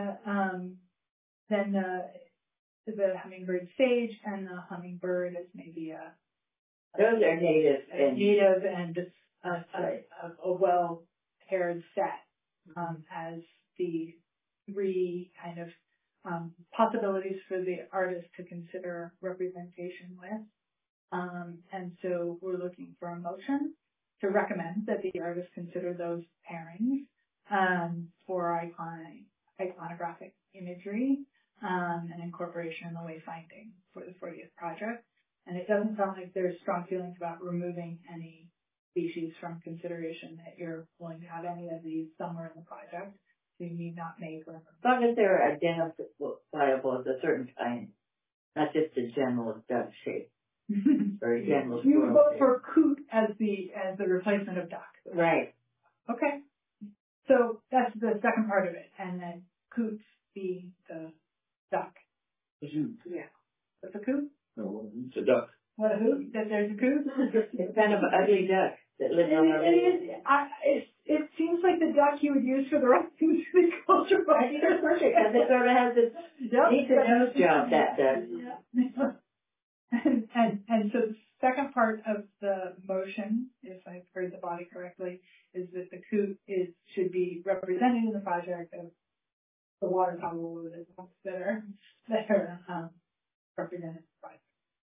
then the hummingbird sage and the hummingbird is maybe those are native and a well-paired set as the three kind of possibilities for the artist to consider representation with. And so we're looking for a motion to recommend that the artist consider those pairings for iconographic imagery and incorporation in the wayfinding for the 40th project. And it doesn't sound like there's strong feelings about removing any species from consideration, that you're willing to have any of these somewhere in the project. So you need not make them. As long as they're identifiable as a certain kind, not just a general duck shape. Or a general You would vote shape. for coot as the replacement of duck. Right. Okay. So that's the second part of it. And then coot be the duck. Yeah. What's a coot? No, it's a duck. What a hoot? That there's a coot? It's kind of an ugly duck that lives on our roof. It seems like the duck you would use for the rest of the culture. I think it's perfect because it sort of has this decent nose job, that does. Yeah. And so the second part of the motion, if I've heard the body correctly, is that the coot should be represented in the project of the waterfowl that are represented in the project.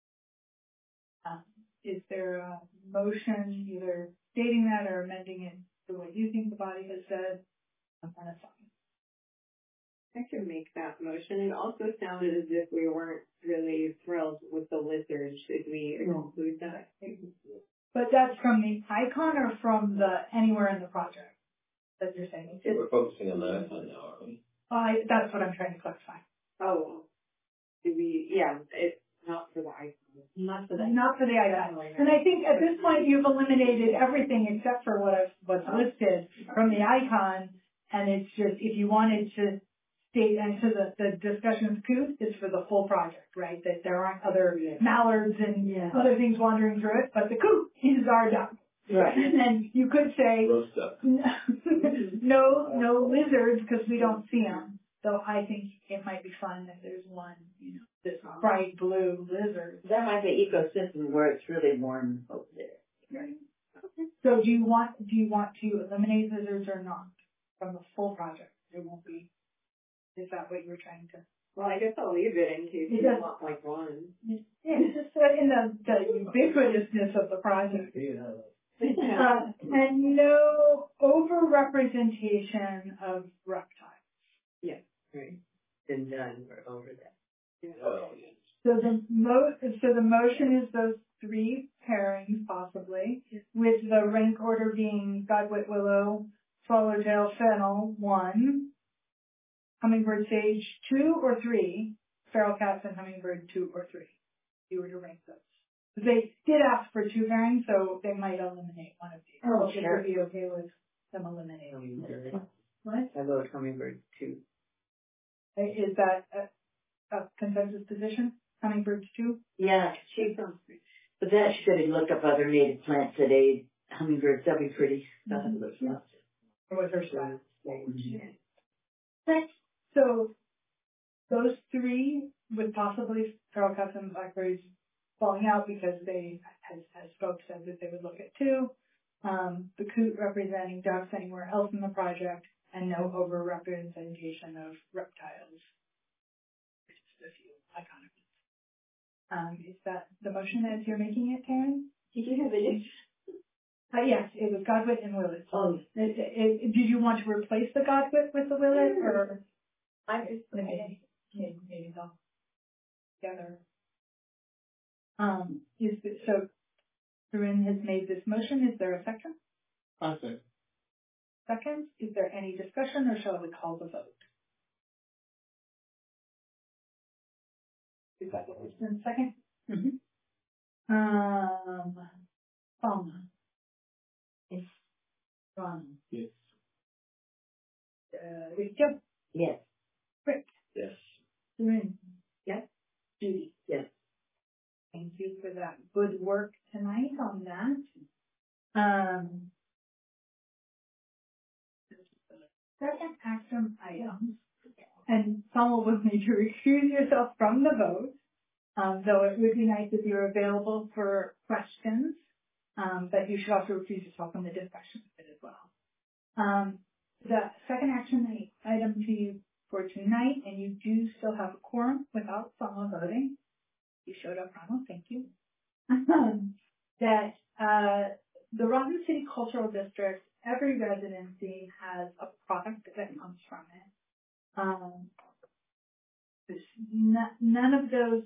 Is there a motion either stating that or amending it to what you think the body has said? And a second. I can make that motion. It also sounded as if we weren't really thrilled with the lizard. Should we include that? But that's from the icon or from the anywhere in the project? that you're saying. So we're focusing on that icon now, aren't we? That's what I'm trying to clarify. Oh, it's not for the icon. Not for the icon. And I think at this point you've eliminated everything except for what's listed from the icon, and it's just if you wanted to state, and so the discussion of coot is for the full project, right? That there aren't other mallards and other things wandering through it, but the coot is our duck. Right. And then you could say Roast duck. no lizards because we don't see them. So I think it might be fun if there's one, this bright blue lizard. That might be ecosystem where it's really warm over there. Right. So do you want to eliminate lizards or not from the full project? It won't be. Is that what you were trying to? Well, I guess I'll leave it in case you want like one. Yeah, just in the ubiquitousness of the project. And no over-representation of reptiles. Yeah, right. And none, we're over that. Yeah. Oh, yeah. So the motion is those three pairings possibly, with the rank order being godwit willow, swallowtail fennel 1, hummingbird sage 2 or 3, feral cats and hummingbird 2 or 3. If you were to rank those. They did ask for 2 pairings, so they might eliminate one of these. Oh, It sure. would be okay with them eliminating. What? I vote hummingbird too. Is that a consensus position? Hummingbirds 2? Yeah, but that she could have looked up other native plants that aid hummingbirds. That'd be pretty. Or was her style? So those 3 with possibly feral cats and blackbirds falling out because they, as folks said, that they would look at 2. The coot representing ducks anywhere else in the project, and no over-representation of reptiles. Just a few iconic. Is that the motion as you're making it, Karen? Did you have it? Yes, it was godwit and willet. Did you want to replace the godwit with the willet, or maybe they'll together? So Corinne has made this motion. Is there a second? I say. Second, is there any discussion, or shall we call the vote? Is that what was in second? Mm-hmm. Palma. Yes. Ron. Yes. Rachel. Yes. Rick. Yes. Corinne. Yes. Judy. Yes. Thank you for that good work tonight on that. Second action items, and someone would need to recuse yourself from the vote, though it would be nice if you're available for questions, but you should also recuse yourself from the discussion of it as well. The second action item to you for tonight, and you do still have a quorum without someone voting. You showed up, Ronald, thank you. That the Rockland City Cultural District, every residency has a product that comes from it. None of those,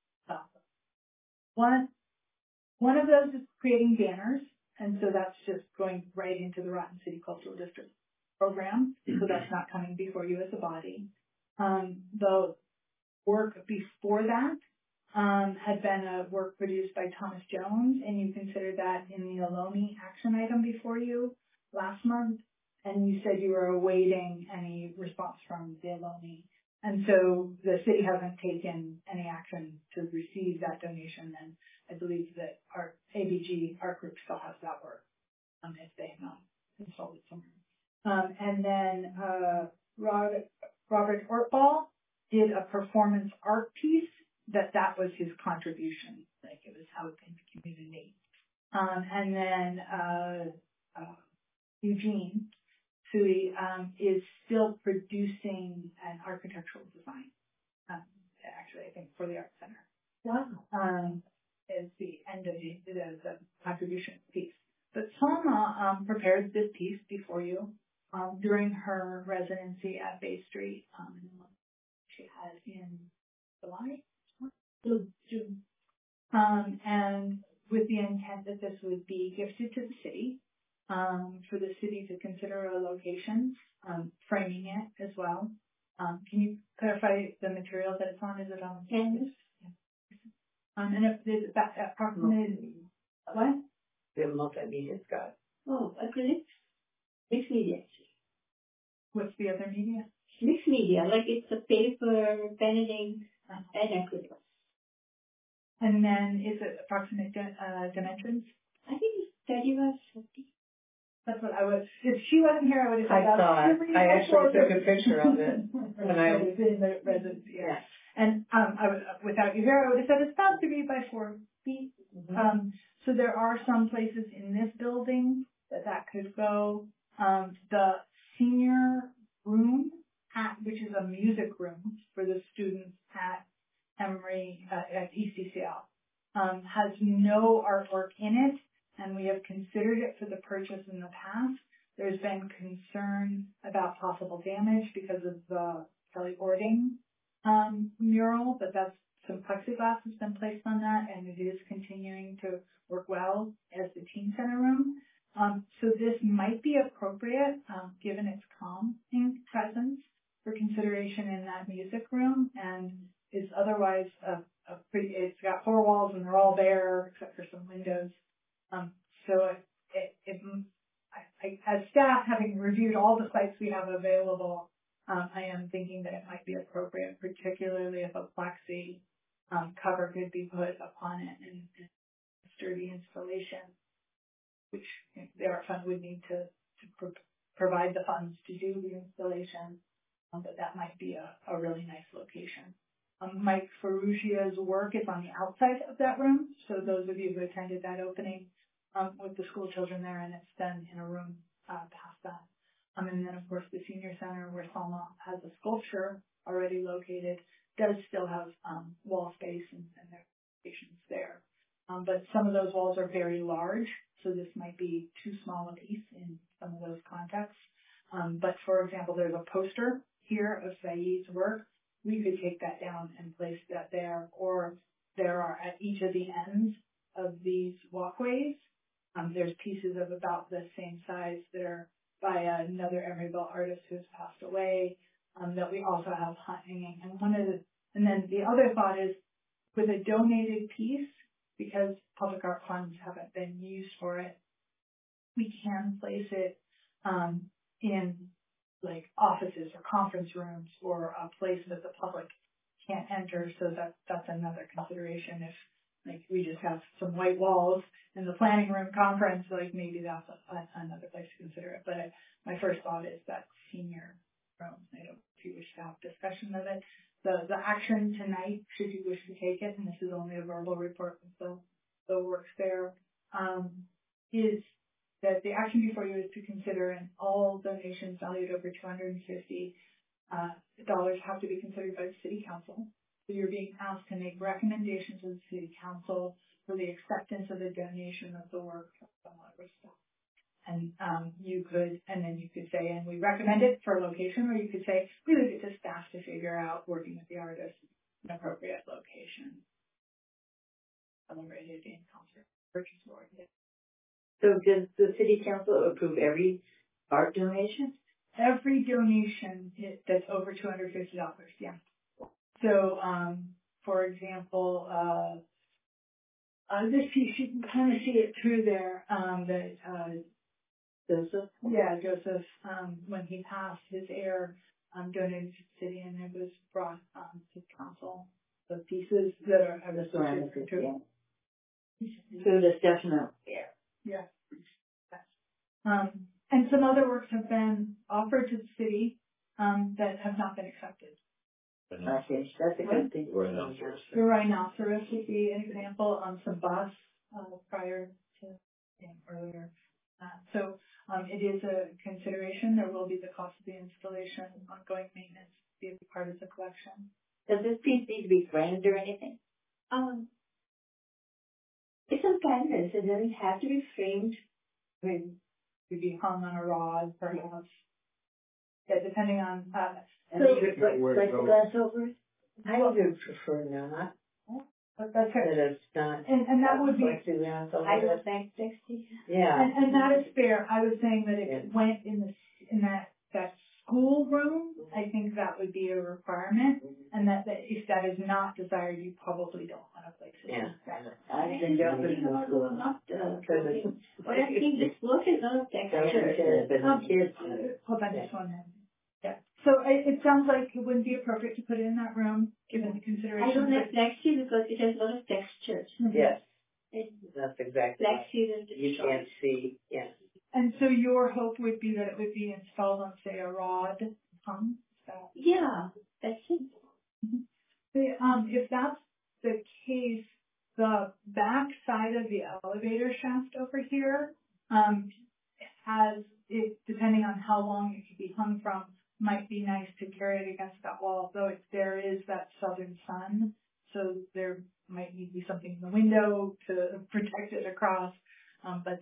one of those is creating banners, and so that's just going right into the Rockland City Cultural District program, so that's not coming before you as a body. The work before that had been a work produced by Thomas Jones, and you considered that in the Ohlone action item before you last month, and you said you were awaiting any response from the Ohlone. And so the city hasn't taken any action to receive that donation, and I believe that our ABG, our group, still has that work, if they have not installed it somewhere. And then Robert Ortball did a performance art piece that was his contribution, like it was helping the community. And then Eugene Sui is still producing an architectural design, actually, I think, for the Art Center. Wow. Is the end of the contribution piece. But Selma prepared this piece before you during her residency at Bay Street. She had in July? June. And with the intent that this would be gifted to the city. for the city to consider a location, framing it as well. Can you clarify the material that it's on? Is it on canvas? Yeah. And if there's that approximately what? The multimedia Scott. Oh, acrylics. Mixed media. What's the other media? Mixed media, like it's a paper, pen and ink, and acrylics. And then is it approximate dimensions? I think it's 30 by 50. That's what I would. If she wasn't here, I would have said. I saw it. I actually took a picture of it when I was in the residence. Yeah. And I would, without you here, I would have said it's about 3 by 4 feet. Mm-hmm. So there are some places in this building that could go. The senior room, which is a music room for the students at Emory at ECCL, has no artwork in it. And we have considered it for the purchase in the past. There's been concern about possible damage because of the Kelly Ording mural, but some plexiglass has been placed on that, and it is continuing to work well as the teen center room. So this might be appropriate, given its calming presence, for consideration in that music room, and is otherwise it's got 4 walls and they're all bare except for some windows. So as staff, having reviewed all the sites we have available, I am thinking that it might be appropriate, particularly if a plexi cover could be put upon it and sturdy installation, which the art fund would need to provide the funds to do the installation, but that might be a really nice location. Mike Ferrugia's work is on the outside of that room, so those of you who attended that opening with the school children there, and it's done in a room past that. And then, of course, the senior center, where Salma has a sculpture already located, does still have wall space and there are locations there. But some of those walls are very large, so this might be too small a piece in some of those contexts. But, for example, there's a poster here of Saeed's work. We could take that down and place that there, or there are at each of the ends of these walkways. There's pieces of about the same size that are by another Emeryville artist who's passed away, that we also have hanging. And then the other thought is, with a donated piece, because public art funds haven't been used for it, we can place it in like offices or conference rooms or a place that the public can't enter. So that's another consideration. If like we just have some white walls in the planning room conference, like maybe that's another place to consider it. But my first thought is that senior room. I don't know if you wish to have discussion of it. The action tonight, should you wish to take it, and this is only a verbal report, so the works there, is that the action before you is to consider, and all donations valued over $250 have to be considered by the City Council. So you're being asked to make recommendations to the City Council for the acceptance of the donation of the work of stuff. And you could say, and we recommend it for a location, or you could say, we leave it to staff to figure out, working with the artist, an appropriate location. Celebrated in concert, purchase order. So does the City Council approve every art donation? Every donation that's over $250, yeah. So, for example, this piece, you can kind of see it through there, Joseph? Yeah, Joseph, when he passed, his heir donated to the city, and it was brought to council. The pieces that are associated to it. So that's definitely, yeah. And some other works have been offered to the city that have not been accepted. Okay, that's a good thing. The rhinoceros would be an example on some bus prior to earlier. So it is a consideration. There will be the cost of the installation, ongoing maintenance, be a part of the collection. Does this piece need to be framed or anything? It's on canvas. It doesn't have to be framed. I mean, could be hung on a rod, perhaps. Yeah, depending on. And so, like the glass over it? I would prefer not. But that's that fair. it's not. And that would be, I don't think 60. Yeah. and that is fair. I was saying that if it went in that school room, I think that would be a requirement. And that if that is not desired, you probably don't want to place it in that. I think that was not, because but I think this work is not texture. kids. Hold on just one minute. Yeah. So it sounds like it wouldn't be appropriate to put it in that room, given the consideration. I don't like flexi because it has a lot of texture. Yes. That's exactly. Flexi is You can't see. Yeah. And so your hope would be that it would be installed on, say, a rod hung? Yeah, that's it. If that's the case, the back side of the elevator shaft over here has it, depending on how long it could be hung from, might be nice to carry it against that wall, though there is that southern sun, so there might need to be something in the window to protect it across, but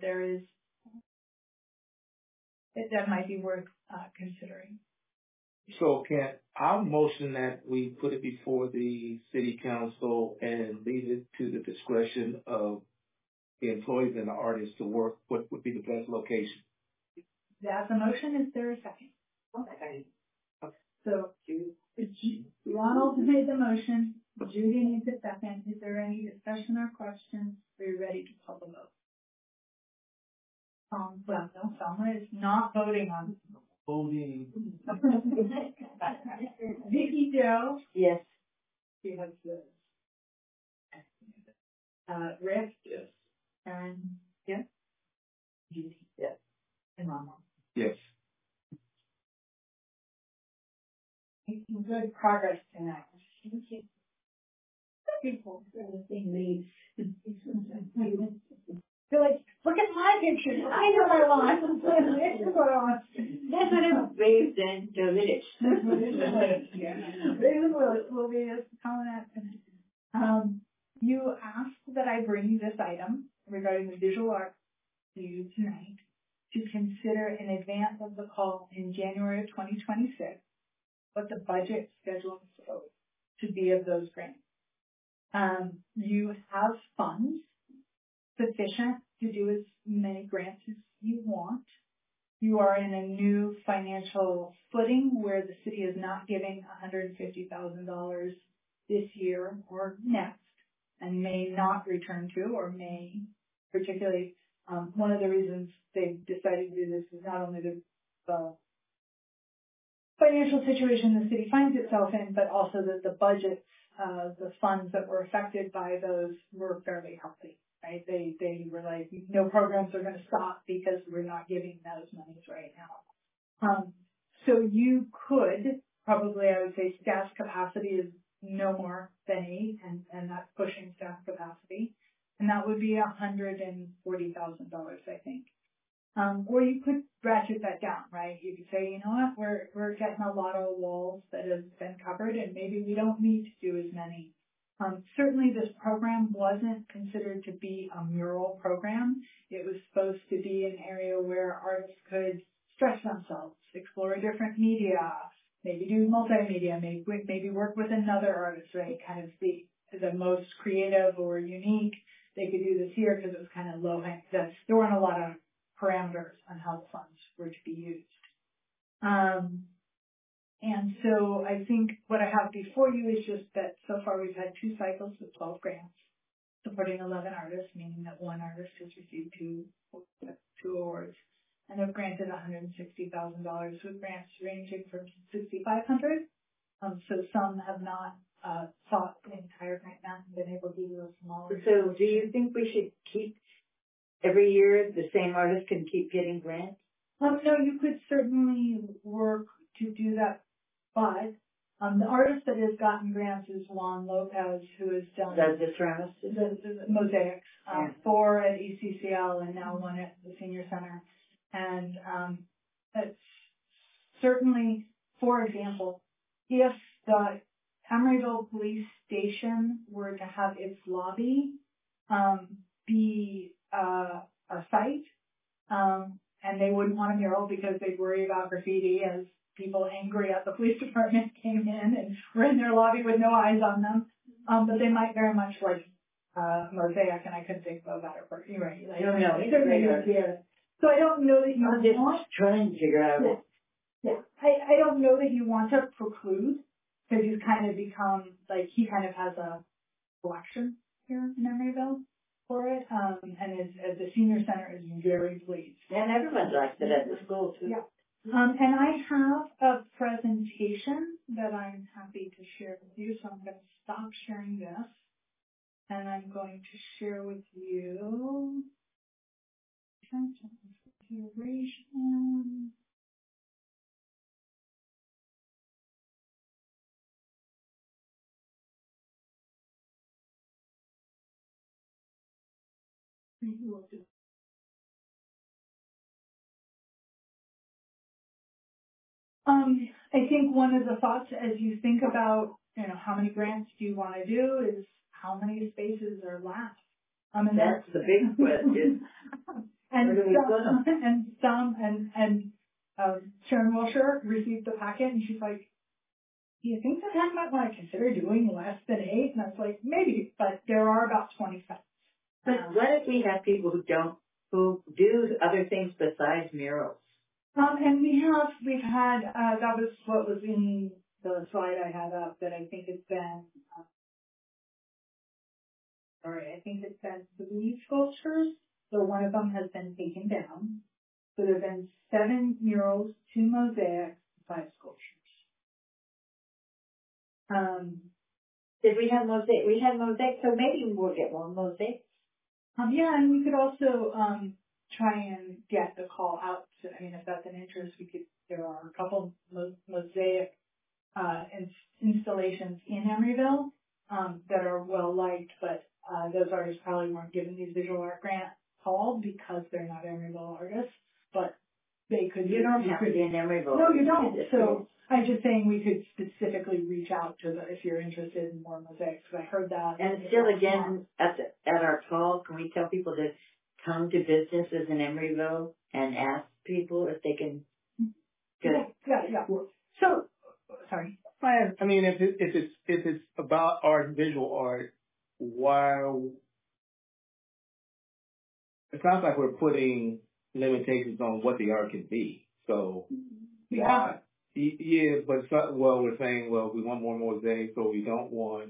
that might be worth considering. So I'll motion that we put it before the city council and leave it to the discretion of the employees and the artists to work what would be the best location. That's a motion. Is there a second? Okay. So Ronald made the motion. Judy needs a second. Is there any discussion or questions? Are you ready to call the vote? Well, no, Selma is not voting on. Voting. Vicky Joe. Yes. She has the. Rick. Yes. Aaron. Yes. Judy. Yes. And Mama. Yes. Making good progress tonight. Thank you. People. They're like, look at my picture. I know what I want. This is what I want. That's what I waved in the village. Raven will be calling that. You asked that I bring this item regarding the visual art to you tonight to consider in advance of the call in January of 2026 what the budget schedule is supposed to be of those grants. You have funds sufficient to do as many grants as you want. You are in a new financial footing where the city is not giving $150,000 this year or next and may not return to or may, particularly one of the reasons they've decided to do this is not only the financial situation the city finds itself in, but also that the budgets, the funds that were affected by those were fairly healthy. Right? They were like, no programs are going to stop because we're not giving those monies right now. So you could probably, I would say, staff capacity is no more than 8, and that's pushing staff capacity, and that would be $140,000, I think. Or you could ratchet that down, right? You could say, you know what, we're getting a lot of walls that have been covered, and maybe we don't need to do as many. Certainly this program wasn't considered to be a mural program. It was supposed to be an area where artists could stretch themselves, explore different media, maybe do multimedia, maybe work with another artist, right? Kind of the most creative or unique. They could do this here because it was kind of low hanging. There weren't a lot of parameters on how the funds were to be used. And so I think what I have before you is just that so far we've had 2 cycles with 12 grants supporting 11 artists, meaning that 1 artist has received two awards, and have granted $160,000 with grants ranging from $6,500. So some have not sought the entire grant amount and been able to do those smaller. So do you think we should keep every year the same artist can keep getting grants? No, you could certainly work to do that. But the artist that has gotten grants is Juan Lopez, who has done the mosaics, 4 at ECCL and now 1 at the Senior Center. And it's certainly, for example, if the Emeryville Police Station were to have its lobby be a site, and they wouldn't want a mural because they'd worry about graffiti as people angry at the police department came in and were in their lobby with no eyes on them. but they might very much like mosaic, and I couldn't think of a better word. You're right. Like, No, I certainly don't see it. So I don't know that you I'm just want. trying to figure out. Yeah, I don't know that you want to preclude, because he's kind of become like he kind of has a collection here in Emeryville for it, and the senior center is very pleased. And everyone likes it at the school too. Yeah. And I have a presentation that I'm happy to share with you, so I'm going to stop sharing this, and I'm going to share with you configuration. I think one of the thoughts as you think about, how many grants do you want to do is how many spaces are left. And that's the big question. and Sharon Wilshire received the packet and she's like, do you think that I might want to consider doing less than 8? And I was like, maybe, but there are about 20 sites. What if we have people who do other things besides murals? And we've had, that was what was in the slide I had up, that I think it's been, I think it's been 3 sculptures. So one of them has been taken down. So there have been 7 murals, 2 mosaics, 5 sculptures. Did we have mosaic? We had mosaic, so maybe we'll get more mosaics. Yeah, and we could also, try and get the call out to, if that's an interest, there are a couple mosaic, installations in Emeryville, that are well liked, but, those artists probably weren't given these visual art grant called because they're not Emeryville artists, but they could. You don't have to be in Emeryville. No, you don't. So I'm just saying we could specifically reach out to if you're interested in more mosaics, because I heard that. And still again, at our call, can we tell people to come to businesses in Emeryville and ask people if they can get it? Yeah. So, sorry. If it's about art and visual art, it sounds like we're putting limitations on what the art can be. So, Yeah, but it's not, we're saying, we want more mosaics, so we don't want,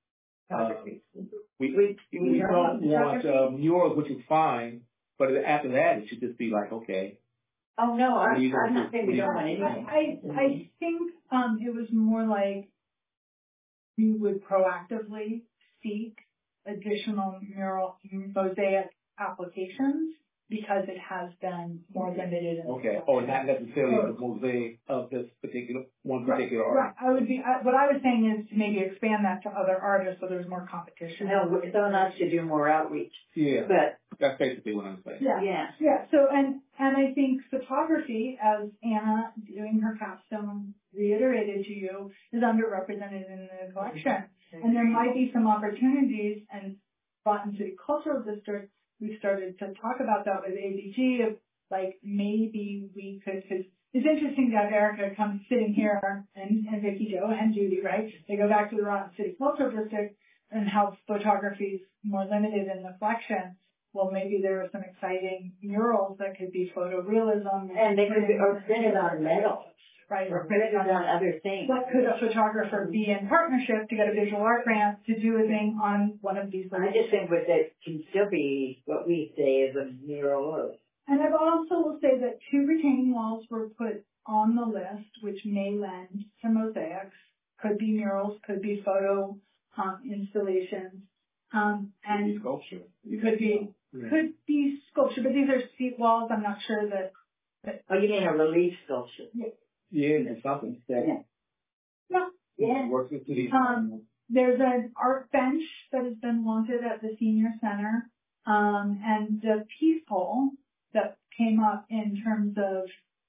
we don't want murals, which is fine, but after that, it should just be like, okay. Oh, no, I'm not saying we don't want anything. I think, it was more like we would proactively seek additional mosaic applications because it has been more limited. Okay, or not necessarily the mosaic of this particular particular art. Right. What I was saying is to maybe expand that to other artists so there's more competition. No, someone else should do more outreach. Yeah. But that's basically what I'm saying. Yeah. So, and I think photography, as Anna doing her capstone reiterated to you, is underrepresented in the collection. And there might be some opportunities, and Groton City Cultural District, we started to talk about that with ABG of like maybe we could, because it's interesting to have Erica come sitting here and Vicky Jo and Judy, right? They go back to the Groton City Cultural District and how photography is more limited in the collection. Well, maybe there are some exciting murals that could be photorealism. And they could be printed on metal. Right. Or printed on other things. What could a photographer be in partnership to get a visual art grant to do a thing on one of these? I just think that can still be what we say is a mural. And I also will say that 2 retaining walls were put on the list, which may lend to mosaics. Could be murals, could be photo installations, and sculpture. Could be sculpture, but these are seat walls. I'm not sure that. Oh, you mean a relief sculpture? Yeah, it's something that. Yeah. Works with the. There's an art bench that has been wanted at the senior center, and the peephole that came up in terms of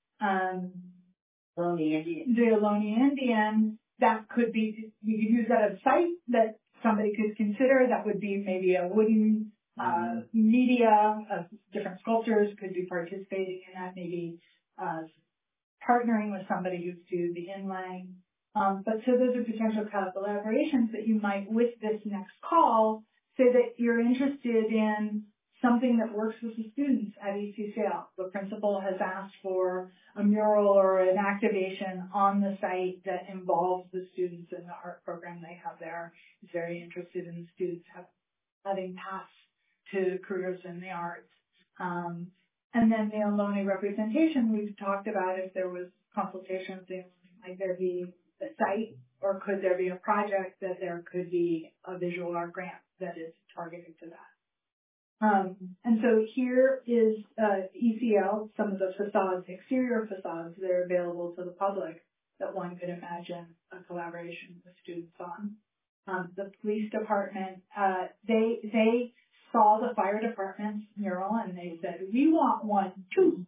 the Ohlone Indian, that could be, you could use that as a site that somebody could consider. That would be maybe a wooden media of different sculptures could be participating in that, maybe partnering with somebody who's do the inlaying. But so those are potential collaborations that you might, with this next call, say that you're interested in something that works with the students at ECCL. The principal has asked for a mural or an activation on the site that involves the students in the art program they have there. He's very interested in the students having paths to careers in the arts. And then the Ohlone representation, we've talked about if there was consultation, might there be a site or could there be a project that there could be a visual art grant that is targeted to that. And so here is ECL, some of the facades, exterior facades that are available to the public that one could imagine a collaboration with students on. The police department, they saw the fire department's mural and they said, we want one too.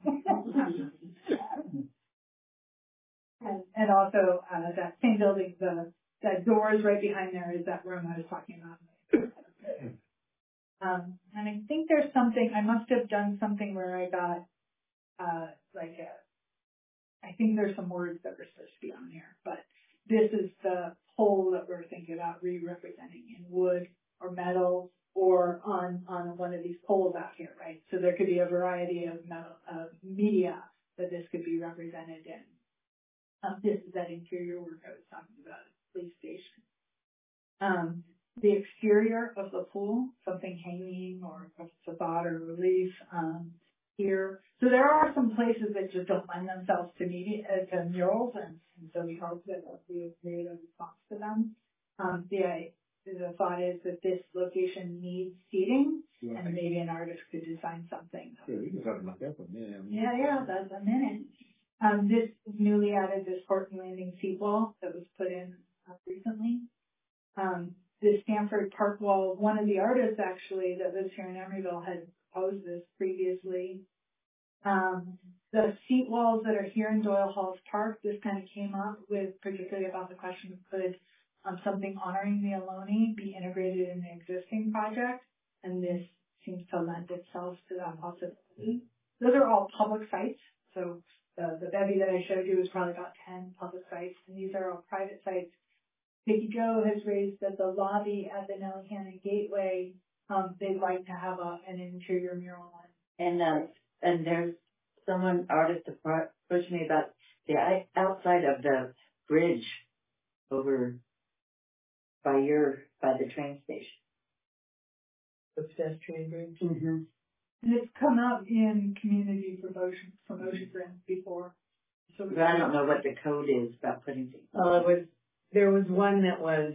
and also that same building, that doors right behind there is that room I was talking about. And I think there's something, I must have done something where I got, I think there's some words that are supposed to be on here, but this is the pole that we're thinking about re-representing in wood or metal or on one of these poles out here, right? So there could be a variety of metal, media that this could be represented in. This is that interior work I was talking about at the police station. The exterior of the pool, something hanging or a facade or relief here. So there are some places that just don't lend themselves to to murals, and so we hope that we have created a response to them. The thought is that this location needs seating, and maybe an artist could design something. Yeah, you can talk about that for a minute. Yeah, that's a minute. This newly added this Horton Landing seat wall that was put in recently. The Stanford Park wall, one of the artists actually that lives here in Emeryville had proposed this previously. The seat walls that are here in Doyle Halls Park, this kind of came up with particularly about the question of could something honoring the Ohlone be integrated in the existing project, and this seems to lend itself to that possibility. Those are all public sites, so the bevy that I showed you is probably about 10 public sites, and these are all private sites. Vicky Joe has raised that the lobby at the Nellie Hannon Gateway, they'd like to have an interior mural on. And there's artist approached me about the outside of the bridge over by the train station. The pedestrian bridge? Mm-hmm. And it's come up in community promotion grants before. So but I don't know what the code is about putting things. There was one that was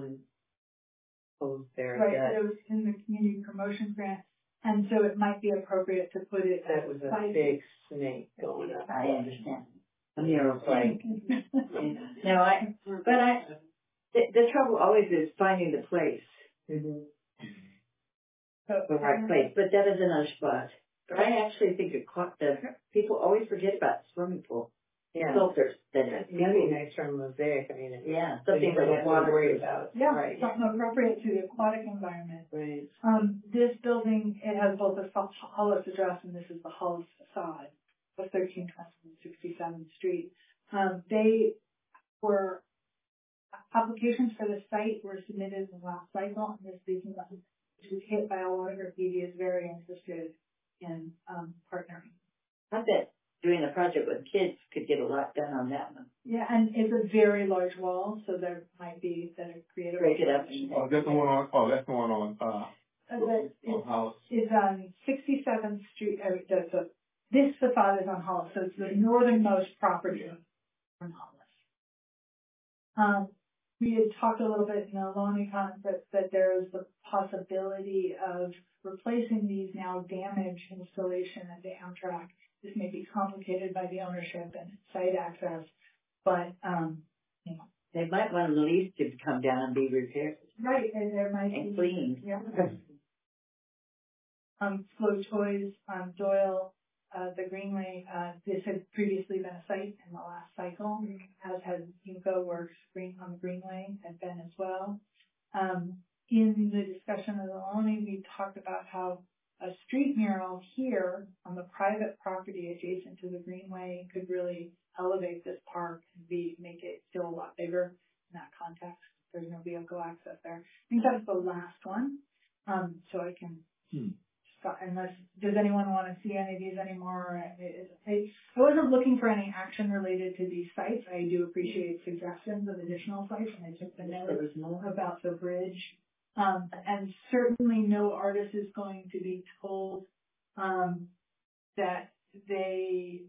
posed there. Right, it was in the community promotion grant, and so it might be appropriate to put it. That was a big snake going up. I understand. A mural play. The trouble always is finding the place. Mm-hmm. The right place, but that is another spot. But I actually think that people always forget about the swimming pool. Yeah. Filters. That'd be nice for a mosaic. I mean, something for the water. Worry about. Yeah, right. Something appropriate to the aquatic environment. Right. This building, it has both a Hollis address and this is the Hollis facade of 1320 67th Street. Applications for the site were submitted in the last cycle, and this business, which was hit by a water graffiti, is very interested in partnering. I bet doing a project with kids could get a lot done on that one. Yeah, and it's a very large wall, so there might be that a creative. Break it up. That's the one on. That's the one on Hollis. It's on 67th Street. This facade is on Hollis, so it's the northernmost property on Hollis. We had talked a little bit in the Ohlone conference that there is the possibility of replacing these now damaged installation at the Amtrak. This may be complicated by the ownership and site access, but they might want the lease to come down and be repaired. Right, and there might be cleaned. Yeah. Flow Toys on Doyle, the Greenway. This had previously been a site in the last cycle, as has Inco Works on the Greenway had been as well. In the discussion of the Ohlone, we talked about how a street mural here on the private property adjacent to the greenway could really elevate this park and make it still a lot bigger in that context. There's no vehicle access there. I think that's the last one. So I can stop, unless, does anyone want to see any of these anymore? I wasn't looking for any action related to these sites. I do appreciate suggestions of additional sites, and I took the note about the bridge. And certainly no artist is going to be told that they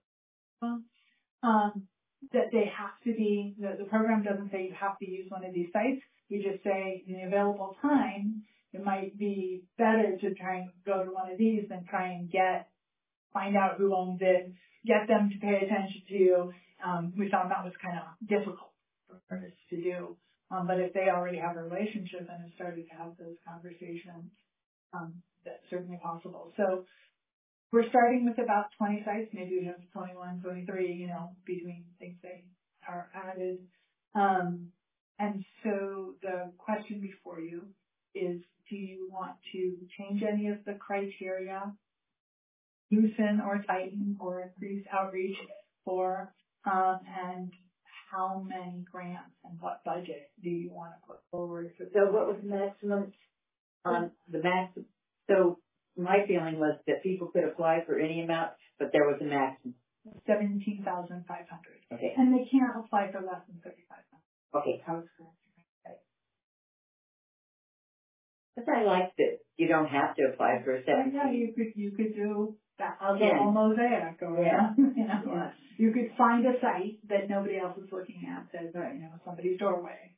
have to be, the program doesn't say you have to use one of these sites. You just say in the available time, it might be better to try and go to one of these than try and find out who owns it, get them to pay attention to you. We found that was kind of difficult for artists to do. But if they already have a relationship and have started to have those conversations, that's certainly possible. So we're starting with about 20 sites, maybe we have 21, 23, between things they are added. And so the question before you is, do you want to change any of the criteria, loosen or tighten or increase outreach for, and how many grants and what budget do you want to put forward for this? So what was the maximum on the maximum? So my feeling was that people could apply for any amount, but there was a maximum. 17,500. Okay. And they can't apply for less than 35,000. Okay. But I like that you don't have to apply for a set. Yeah, you could do that little mosaic, or you could find a site that nobody else is looking at, that somebody's doorway.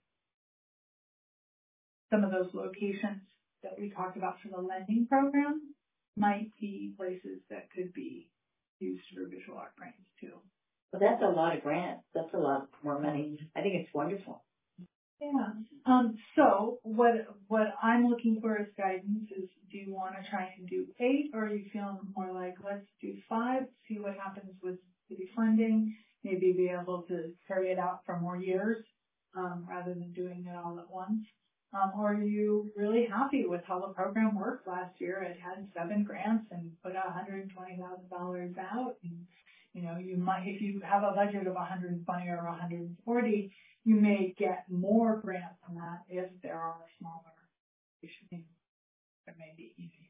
Some of those locations that we talked about for the lending program might be places that could be used for visual art grants too. Well, that's a lot of grants. That's a lot more money. I think it's wonderful. Yeah. So what I'm looking for as guidance is, do you want to try and do 8, or are you feeling more like, let's do 5, see what happens with city funding, maybe be able to carry it out for more years, rather than doing it all at once? Or are you really happy with how the program worked last year? It had 7 grants and put out $120,000 out. And, you might, if you have a budget of 120 or 140, you may get more grants than that if there are smaller issues. There may be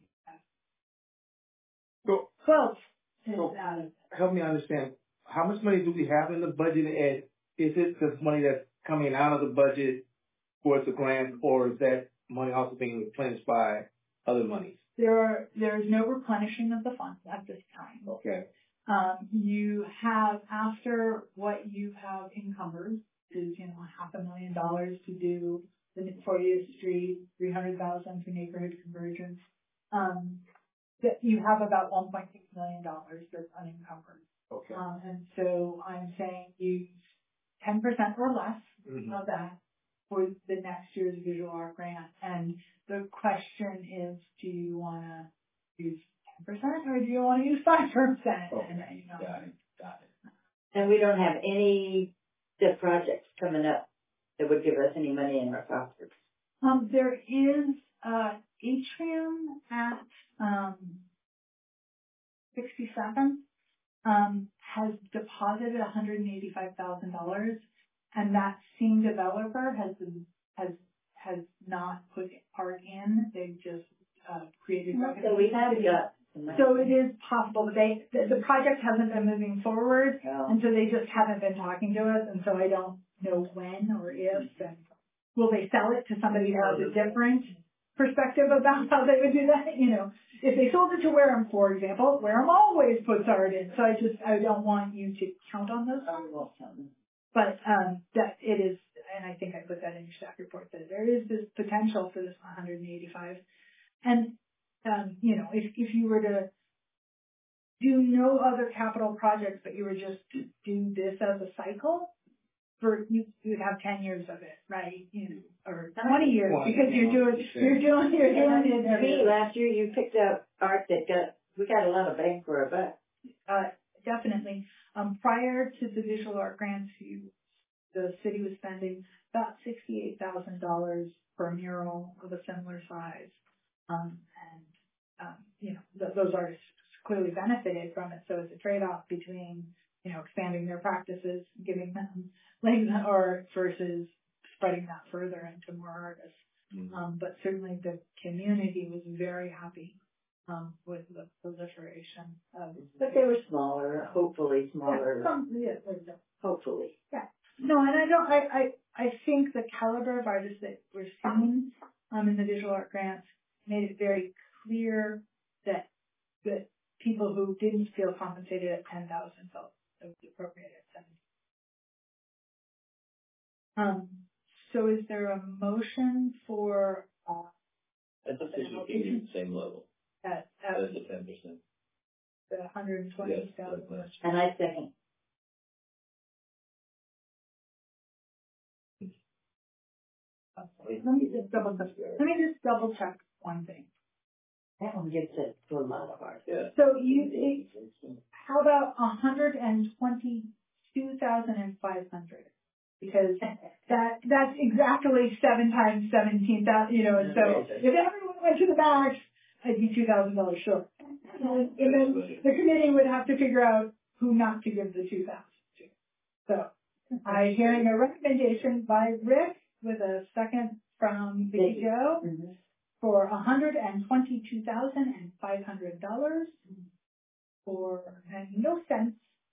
Help me understand, how much money do we have in the budget, and is it just money that's coming out of the budget towards the grant, or is that money also being replenished by other monies? There's no replenishing of the funds at this time. Okay. You have, after what you have encumbered, is $500,000 to do the 40th Street, $300,000 for neighborhood convergence. That you have about $1.6 million that's unencumbered. Okay. And so I'm saying use 10% or less of that for the next year's visual art grant. And the question is, do you want to use 10% or do you want to use 5%? Okay. And, Got it. And we don't have any projects coming up that would give us any money in our coffers. There is Atrium at 67 has deposited $185,000, and that same developer has not put art in. They've just created. So we have got. So it is possible that the project hasn't been moving forward, and so they just haven't been talking to us, and so I don't know when or if, and will they sell it to somebody who has a different perspective about how they would do that? If they sold it to Wareham, for example, Wareham always puts art in, so I don't want you to count on those. But that it is, and I think I put that in your staff report, that there is this potential for this 185, and if you were to do no other capital projects, but you were just to do this as a cycle, you'd have 10 years of it, right? Or 20 years, because you're doing it. Last year you picked up art we got a lot of bang for our buck. Definitely. Prior to the visual art grants, the city was spending about $68,000 per mural of a similar size. And those artists clearly benefited from it. So it's a trade-off between, expanding their practices, giving them like art versus spreading that further into more artists. But certainly the community was very happy with the proliferation of. But they were smaller, hopefully smaller. Hopefully. Yeah. No, and I think the caliber of artists that we're seeing in the visual art grants made it very clear that people who didn't feel compensated at 10,000 felt it was appropriate at 7,000. So is there a motion for I thought this would be the same level as the 10%. The 120,000? Yes, and I second. Let me just double check one thing. That one gets it to a lot of art. Yeah. So how about 122,500? Because that's exactly 7 times 17,000. So if everyone went to the max, I'd be $2,000 short. And then the committee would have to figure out who not to give the 2,000 to. So I'm hearing a recommendation by Rick with a second from Vicky Jo for $122,500 and no cents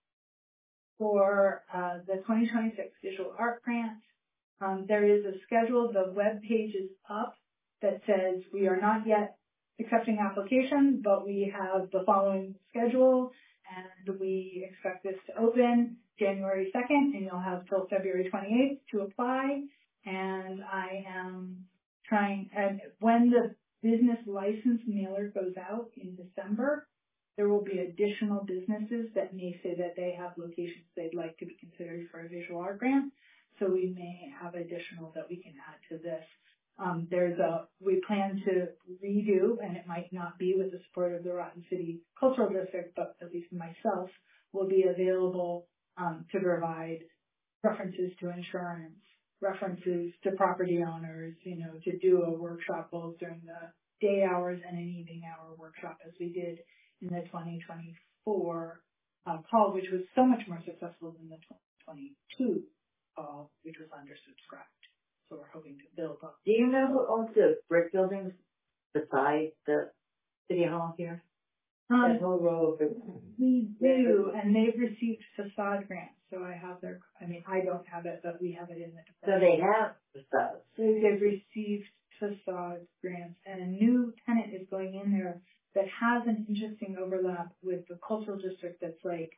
for the 2026 Visual Art Grant. There is a schedule. The web page is up that says we are not yet accepting applications, but we have the following schedule, and we expect this to open January 2nd, and you'll have till February 28th to apply. And I am trying, and when the business license mailer goes out in December, there will be additional businesses that may say that they have locations they'd like to be considered for a visual art grant. So we may have additional that we can add to this. We plan to redo, and it might not be with the support of the Rotten City Cultural District, but at least myself will be available to provide references to insurance, references to property owners, to do a workshop both during the day hours and an evening hour workshop as we did in the 2024 call, which was so much more successful than the 2022 call, which was undersubscribed. So we're hoping to build up. Do you know who owns the brick buildings besides the City Hall here? That whole row of it. We do, and they've received facade grants. So I don't have it, but we have it in the department. So they have facades. So they've received facade grants, and a new tenant is going in there that has an interesting overlap with the cultural district that's like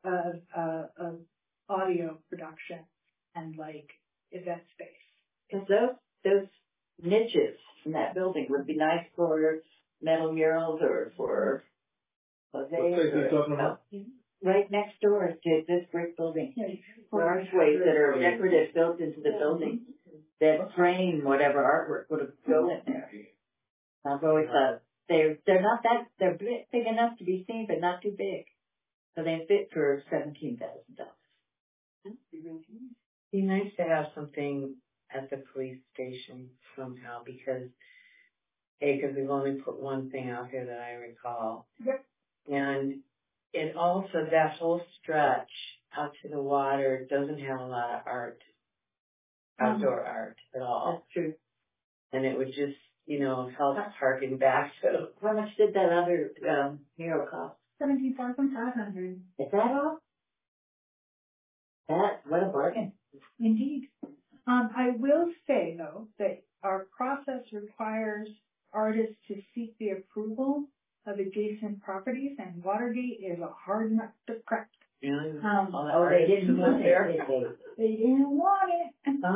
audio production and like event space. Because those niches in that building would be nice for metal murals or for what place are you talking about? Right next door to this brick building. For archways that are decorative built into the building that frame whatever artwork would have go in there. I've always thought they're big enough to be seen, but not too big. So they fit for $17,000. Be nice to have something at the police station somehow because we've only put one thing out here that I recall. Yep. And it also, that whole stretch out to the water doesn't have a lot of art, outdoor art at all. That's true. And it would just, help harken back to. How much did that other mural cost? $17,500. Is that all? What a bargain. Indeed. I will say, though, that our process requires artists to seek the approval of adjacent properties, and Watergate is a hard nut to crack. Really? They didn't want it. They didn't want it.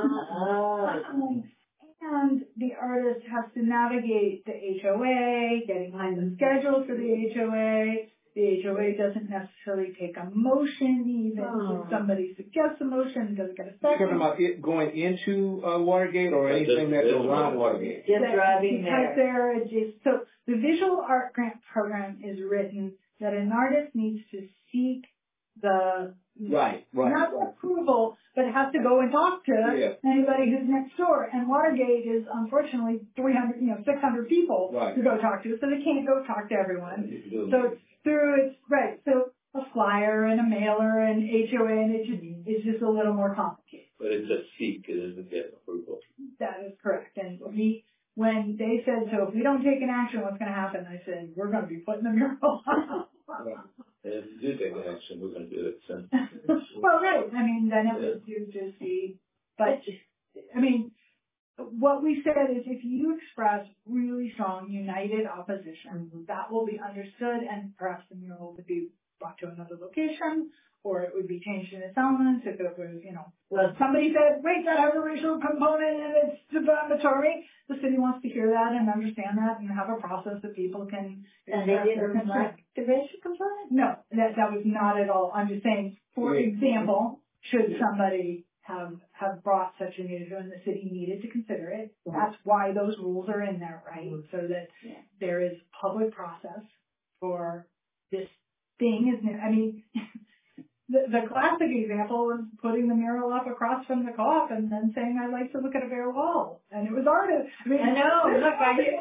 And the artist has to navigate the HOA, getting on the schedule for the HOA. The HOA doesn't necessarily take a motion, even if somebody suggests a motion, it doesn't get a second. You're talking about it going into Watergate or anything that's around Watergate? Just driving there. Because they're adjacent. So the Visual Art Grant Program is written that an artist needs to seek Right. not the approval, but it has to go and talk to anybody who's next door. And Watergate is unfortunately 600 people to go talk to, so they can't go talk to everyone. So so a flyer and a mailer and HOA, and it's just a little more complicated. But it's a seek, it isn't get approval. That is correct. And when they said, so if we don't take an action, what's going to happen? I said, we're going to be putting the mural up. And if you do take an action, we're going to do it. So. Well, right. I mean, then it would just be, but I mean, what we said is if you express really strong, united opposition, that will be understood, and perhaps the mural would be brought to another location, or it would be changed in its elements if it was, well, somebody said, wait, that has a racial component and it's defamatory. The city wants to hear that and understand that and have a process that people can. And they didn't reflect the racial component? No, that was not at all. I'm just saying, for example, should somebody have brought such an issue and the city needed to consider it, that's why those rules are in there, right? So that there is public process for this thing, isn't it? I mean, the classic example was putting the mural up across from the co-op and then saying, I'd like to look at a bare wall. And it was artist. I mean, I know. Look, I get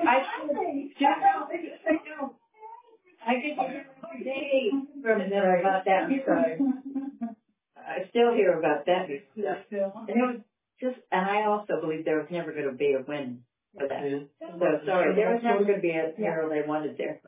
every day from them about that. I still hear about that. And it was and I also believe there was never going to be a win for that. So sorry, there was never going to be a mural they wanted there.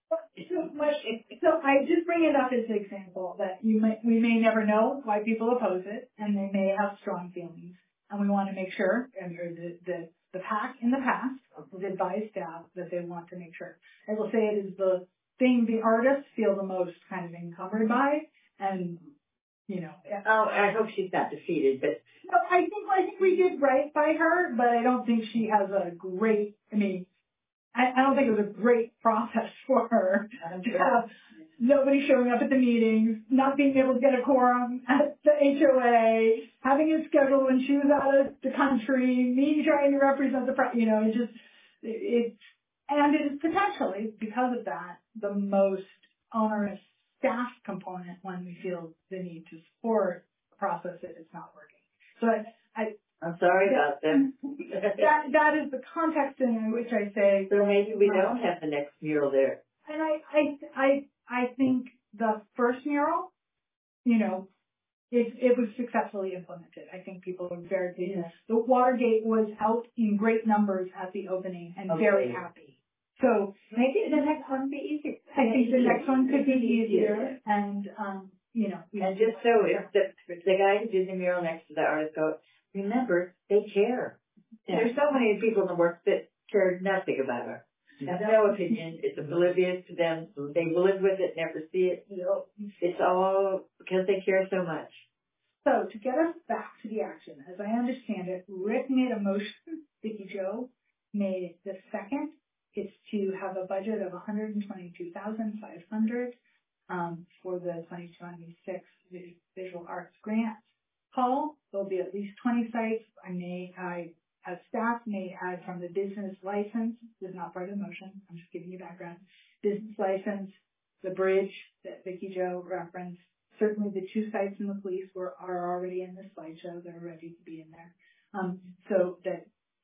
So I just bring it up as an example that we may never know why people oppose it, and they may have strong feelings, and we want to make sure, and the PAC in the past has advised staff that they want to make sure. I will say it is the thing the artists feel the most kind of encumbered by, and Oh, I hope she's not defeated, but no, I think we did right by her, but I don't think she has a great. I don't think it was a great process for her to have nobody showing up at the meetings, not being able to get a quorum at the HOA, having it scheduled when she was out of the country, me trying to represent it is potentially, because of that, the most onerous staff component when we feel the need to support a process that is not working. So I'm sorry about them. That is the context in which I say. So maybe we don't have the next mural there. And I think the first mural, it was successfully implemented. I think people were very pleased. Yeah. The Watergate was out in great numbers at the opening and very happy. So maybe the next one would be easier. I think the next one could be easier, and and just so if the guy who did the mural next to the artist goes, remember, they care. Yeah. There's so many people in the work that care nothing about her. Have no opinion. It's oblivious to them. They live with it, never see it. It's all because they care so much. So to get us back to the action, as I understand it, Rick made a motion. Vicky Jo made the second. It's to have a budget of $122,500 for the 2026 Visual Arts Grant call. There'll be at least 20 sites. As staff may add from the business license. This is not part of the motion. I'm just giving you background. Business license, the bridge that Vicky Jo referenced. Certainly the 2 sites in the police are already in the slideshow. They're ready to be in there. So that,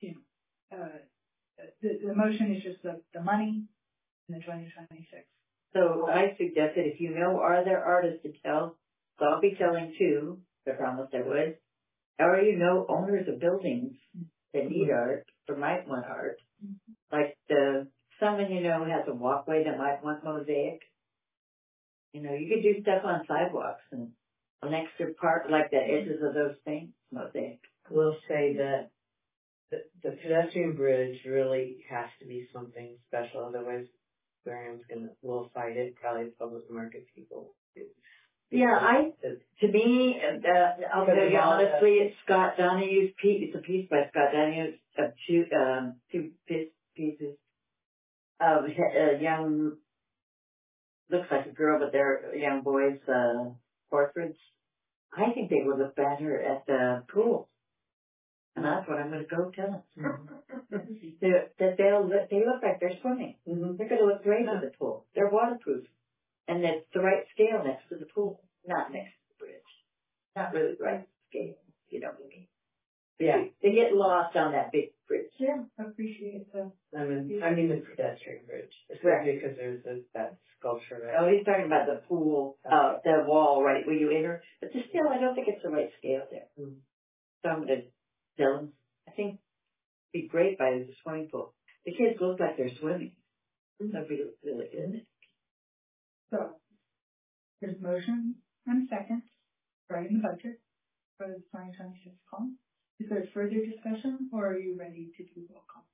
the motion is just the money in the 2026. So I suggested if are there artists to tell, so I'll be telling 2, I promised I would, or owners of buildings that need art or might want art, like someone has a walkway that might want mosaic. You could do stuff on sidewalks and an extra part like the edges of those things, mosaic. We'll say that the pedestrian bridge really has to be something special, otherwise we'll fight it, probably public market people. Yeah, to me, I'll tell you honestly, it's Scott Donahue's piece. It's a piece by Scott Donahue of 2 pieces of a young, looks like a girl, but they're young boys' portraits. I think they would look better at the pool. And that's what I'm going to go tell them. That they look like they're swimming. Mm-hmm. They're going to look great in the pool. They're waterproof. And it's the right scale next to the pool. not next to the bridge. Not really right scale, you know what I mean? Yeah, they get lost on that big bridge. Yeah, appreciate the. I mean the pedestrian bridge, especially because there's that sculpture there. Oh, he's talking about the pool, the wall right where you enter, but still, I don't think it's the right scale there. Some of the Dylan, I think, it'd be great by the swimming pool. The kids look like they're swimming. That'd be really good. So, there's motion and second, writing the budget for the 2026 call. Is there further discussion, or are you ready to do roll call?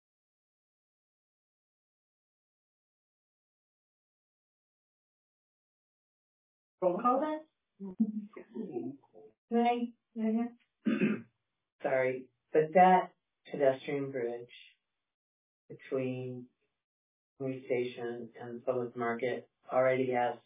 Roll call then? Sorry, but that pedestrian bridge between Police Station and Public Market already has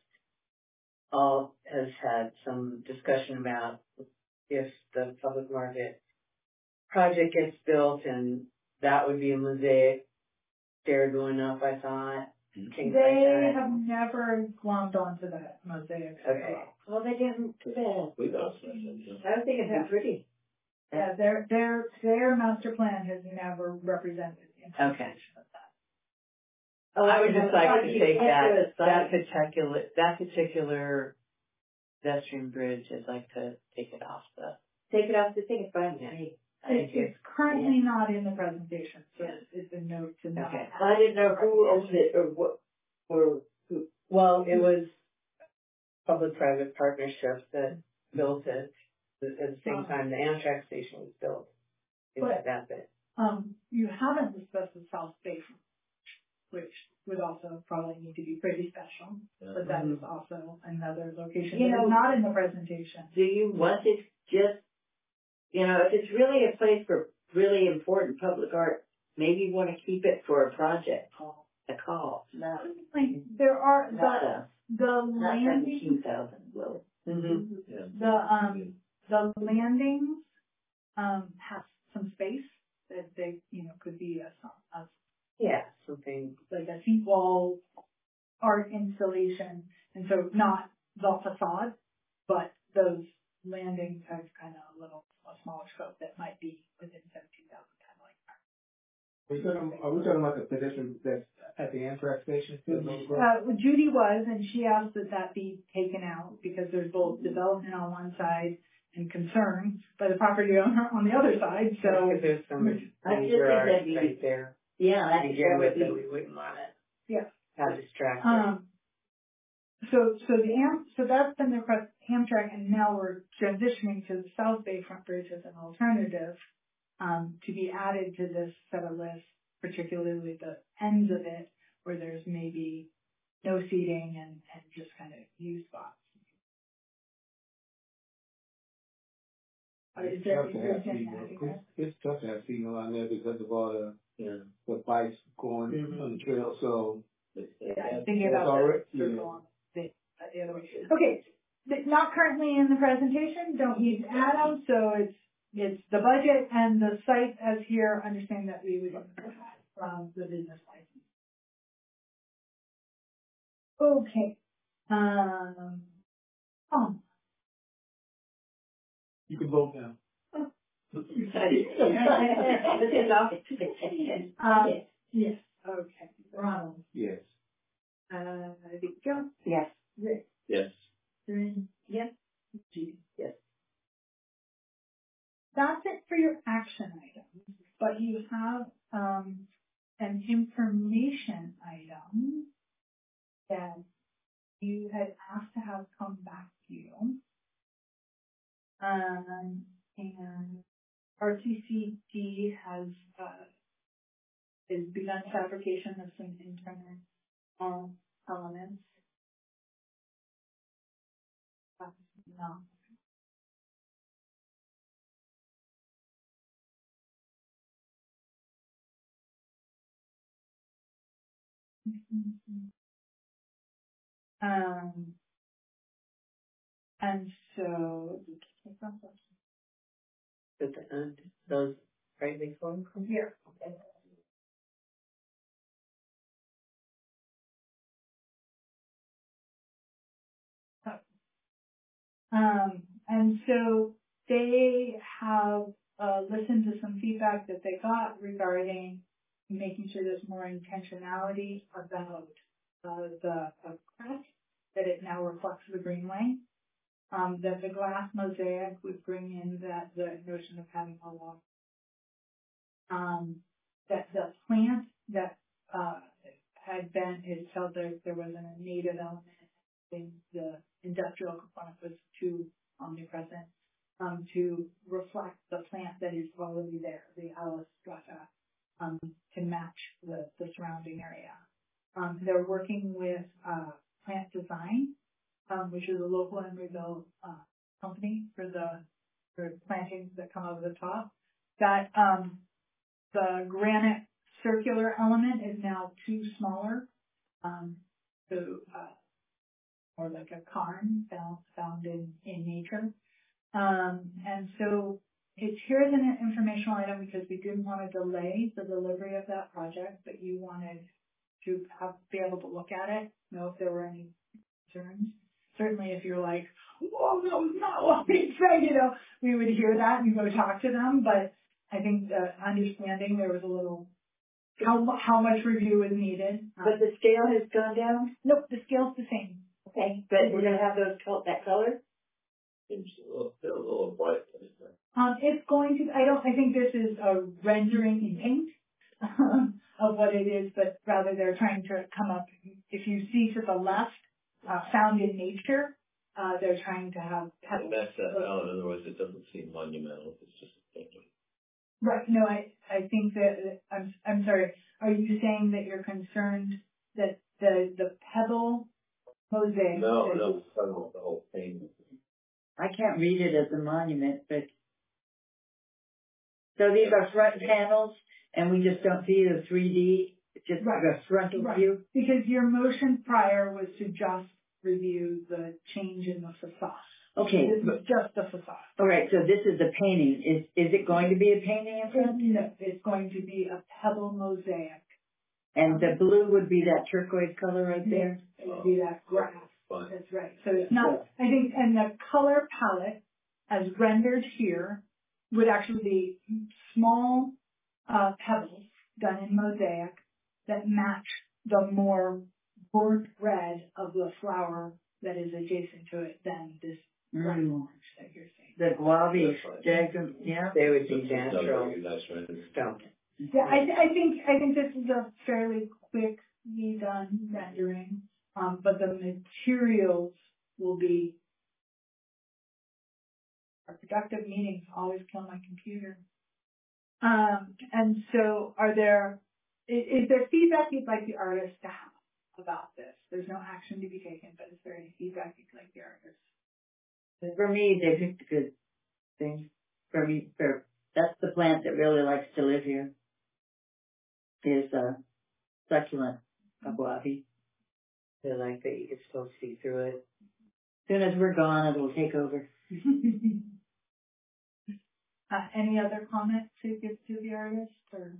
had some discussion about if the Public Market project gets built, and that would be a mosaic stair going up, I thought. They have never glommed onto that mosaic. Okay. Well, they didn't do that. We got I don't think it'd be pretty. Yeah, their master plan has never represented the implementation of that. Oh, I would just like to take that that particular pedestrian bridge. I'd like to take it off Take it off the thing, it's fine with me. It's currently not in the presentation, so it's a note to not. Okay. I didn't know who owned it or what, or who. Well, it was public-private partnership that built it. At the same time, the Amtrak station was built. It was that bit. You haven't discussed the South Bay, which would also probably need to be pretty special, but that is also another location that is not in the presentation. Do you want it just, if it's really a place for really important public art, maybe you want to keep it for a project. A call. No. There are the landing. 17,000. Well. The landings have some space that they could be something like a seat wall art installation, and so not the facade, but those landings have kind of a smaller scope that might be within 17,000, kind of like that. Are we talking about the pedestrian that's at the Amtrak station? Judy was, and she asked that be taken out because there's both development on one side and concern by the property owner on the other side. So there's some right there. Yeah, I begin with that we wouldn't want it. Yeah. How distracting. So that's been the Amtrak, and now we're transitioning to the South Bay Front Bridge as an alternative to be added to this set of lists, particularly the ends of it where there's maybe no seating and just kind of view spots. It's tough to have seating on there because of all the bikes going on the trail. So I'm thinking about the circle on the other way. Okay, not currently in the presentation. Don't need to add them. So it's the budget and the site as here. Understand that we would from the business license. Okay. you can vote now. Yes. Okay. Ronald. Yes. Victor. Yes. Rick. Yes. Yes. Judy. Yes. That's it for your action items, but you have an information item that you had asked to have come back to you. And RTCD has begun fabrication of some internal elements. No. And so At the end, those right before here. And so they have listened to some feedback that they got regarding making sure there's more intentionality about the crack, that it now reflects the greenway. That the glass mosaic would bring in the notion of having a walk. That the plant that had been, it felt that there wasn't a native element in the industrial component was too omnipresent, to reflect the plant that is already there, the Alis strata, to match the surrounding area. They're working with Plant Design, which is a local Emeryville company for plantings that come over the top. That the granite circular element is now too smaller, or like a cairn found in nature. And so it's here as an informational item because we didn't want to delay the delivery of that project, but you wanted to be able to look at it, know if there were any concerns. Certainly if you're like, whoa, that was not what we said, we would hear that and go talk to them. But I think understanding there was a little, how much review is needed. But the scale has gone down? Nope, the scale's the same. Okay, but we're going to have that color? Seems a little bright. It's going to, I think this is a rendering in paint of what it is, but rather they're trying to come up, if you see to the left, found in nature, they're trying to have. And that's that out. In other words, it doesn't seem monumental. It's just a painting. Right. No, I think that, I'm sorry. Are you saying that you're concerned that the pebble mosaic? No, the whole thing. I can't read it as a monument, but. So these are front panels, and we just don't see the 3D, just a frontal view? Because your motion prior was to just review the change in the facade. Okay. This is just the facade. All right, so this is the painting. Is it going to be a painting in front? No, it's going to be a pebble mosaic. And the blue would be that turquoise color right there? It would be that grass. Fine. That's right. So it's not, I think, and the color palette as rendered here would actually be small pebbles done in mosaic that match the more burnt red of the flower that is adjacent to it than this bright orange that you're seeing. The guava, yeah. They would be natural Nice stone. Yeah, I think this is a fairly quickly done rendering, but the materials will be. Our productive meetings always kill my computer. And so is there feedback you'd like the artist to have about this? There's no action to be taken, but is there any feedback you'd like the artist? For me, they picked a good thing. For me, that's the plant that really likes to live here. Is succulent aguavi. They like that you can still see through it. As soon as we're gone, it'll take over. Any other comments to give to the artist, or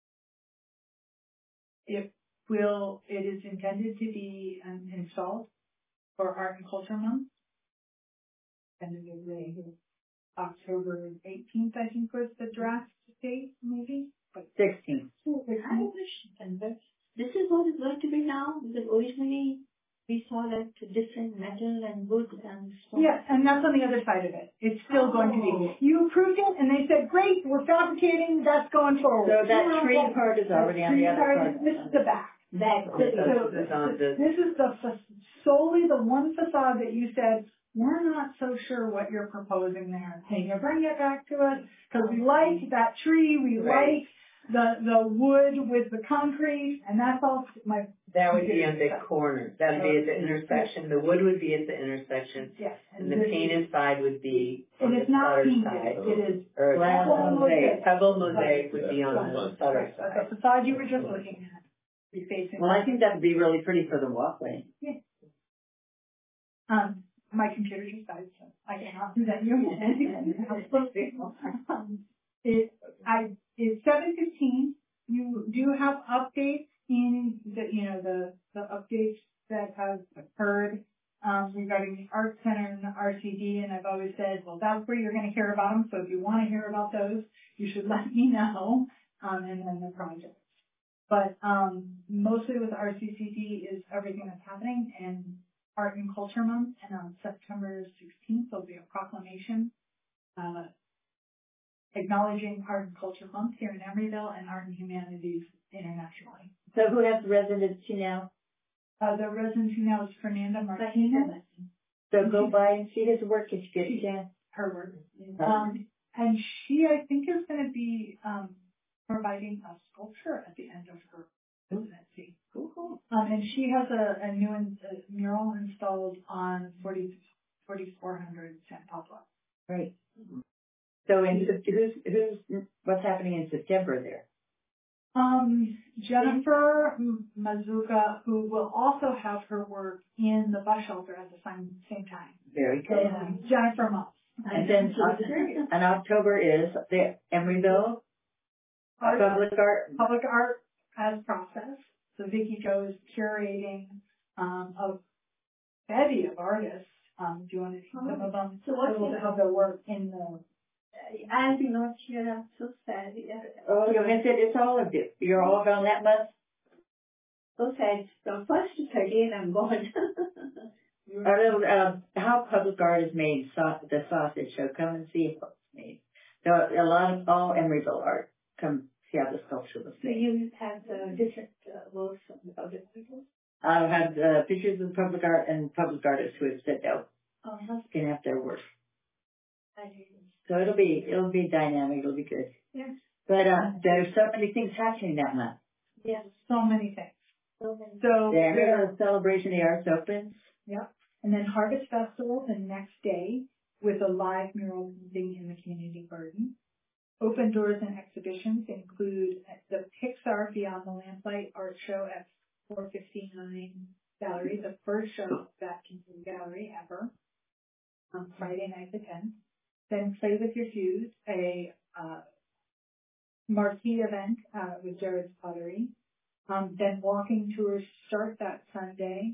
it is intended to be installed for Art and Culture Month, and it is October 18th, I think was the draft date, maybe. 16th. I wish, and this is what it's going to be now, because originally we saw that different metal and wood and stone. Yeah, and that's on the other side of it. It's still going to be. You approved it, and they said, great, we're fabricating, that's going forward. So that tree part is already on the other part. This is the back. This is solely the one facade that you said, we're not so sure what you're proposing there. Can you bring it back to us? Because we like that tree, we like the wood with the concrete, and that's all that would be on the corner. That would be at the intersection. The wood would be at the intersection. Yes. And the painted side would be on and the Sutter painted. side. It is Pebble mosaic would be on the Sutter side. The facade you were just looking at. Be facing. Well, I think that would be really pretty for the walkway. Yeah. My computer just died, so I cannot do that. It's 7:15. You do have updates in the updates that have occurred regarding the Art Center and the RCD always said, well, that's where you're going to hear about them. So if you want to hear about those, you should let me know. And then the projects. But mostly with RCCD is everything that's happening in Art and Culture Month. And on September 16th, there'll be a proclamation acknowledging Art and Culture Month here in Emeryville and Art and Humanities internationally. So who has the residency now? The residency now is Fernanda Martinez. So go by and see his work if you get a chance. Her work. And she, I think, is going to be providing a sculpture at the end of her residency. Cool. And she has a new mural installed on 4400 San Pablo. Right. So what's happening in September there? Jennifer Mazuka, who will also have her work in the bus shelter at the same time. Very good. Jennifer Moss. And then in October is the Emeryville Public Art as process. So Vicki Jo is curating a bevy of artists. Do you want to see some of them? So what's have their work in the I'll be not here. I'm so sad. Oh, you missed it. It's all of it. You're all gone that month? So sad. From 1st to 30th, I'm gone. Our little, how public art is made, the sausage show. Come and see how it's made. So a lot of all Emeryville art. Come see how the sculpture was So made. you have different works from the public people? I'll have pictures of public art and public artists who have said no. Can have their work. So it'll be dynamic. It'll be good. Yes. But there's so many things happening that month. Yes, so many things. So the celebration of the arts opens. Yep. And then Harvest Festival the next day with a live mural painting in the community garden. Open doors and exhibitions include the Pixar Beyond the Lamplight art show at 459 Gallery, the first show of that gallery ever, on Friday night the 10th. Then Play With Your Fuse, a marquee event with Jared's Pottery. Then walking tours start that Sunday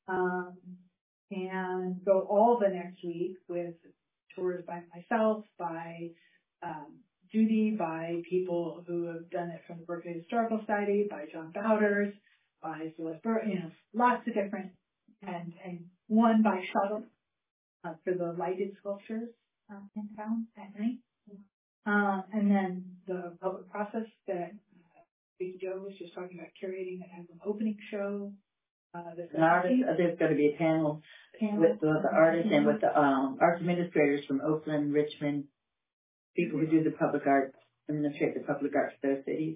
and go all the next week with tours by myself, by Judy, by people who have done it from the Berkeley Historical Society, by John Bowders, by Celeste Burr, lots of different, and one by shuttle for the lighted sculptures in town at night. And then the public process that Vicki Jo was just talking about curating that has an opening show. There's going to be a panel with the artists and with the arts administrators from Oakland, Richmond, people who do the public art, administrate the public art for those cities.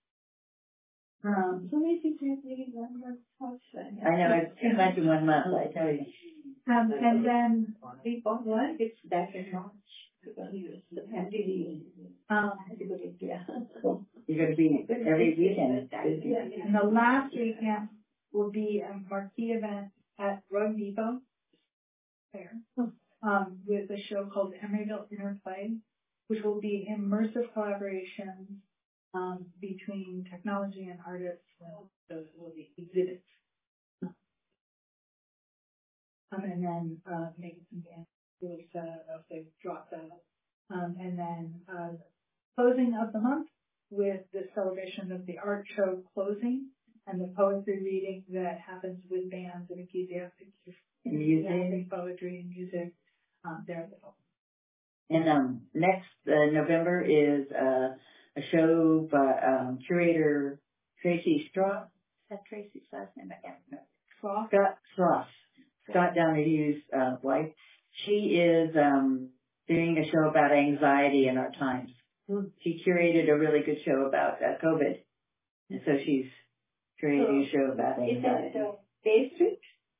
So many things happening in 1 month. I know, it's too much in 1 month, I tell you. And then it's back in March. The pandemic. You're going to be every weekend. And the last weekend will be a marquee event at Rug Depot Fair with a show called Emeryville Interplay, which will be immersive collaboration between technology and artists. Those will be exhibits. And then maybe some dance. If they drop that. And then closing of the month with the celebration of the art show closing and the poetry reading that happens with bands and enthusiastic music, poetry and music there. And next November is a show by curator Tracy Strauss. Is that Tracy's last name? I can't remember. Scott Strauss. Scott Donahue wife. She is doing a show about anxiety in our times. She curated a really good show about COVID. And so she's creating a show about anxiety. Is that Bay Street?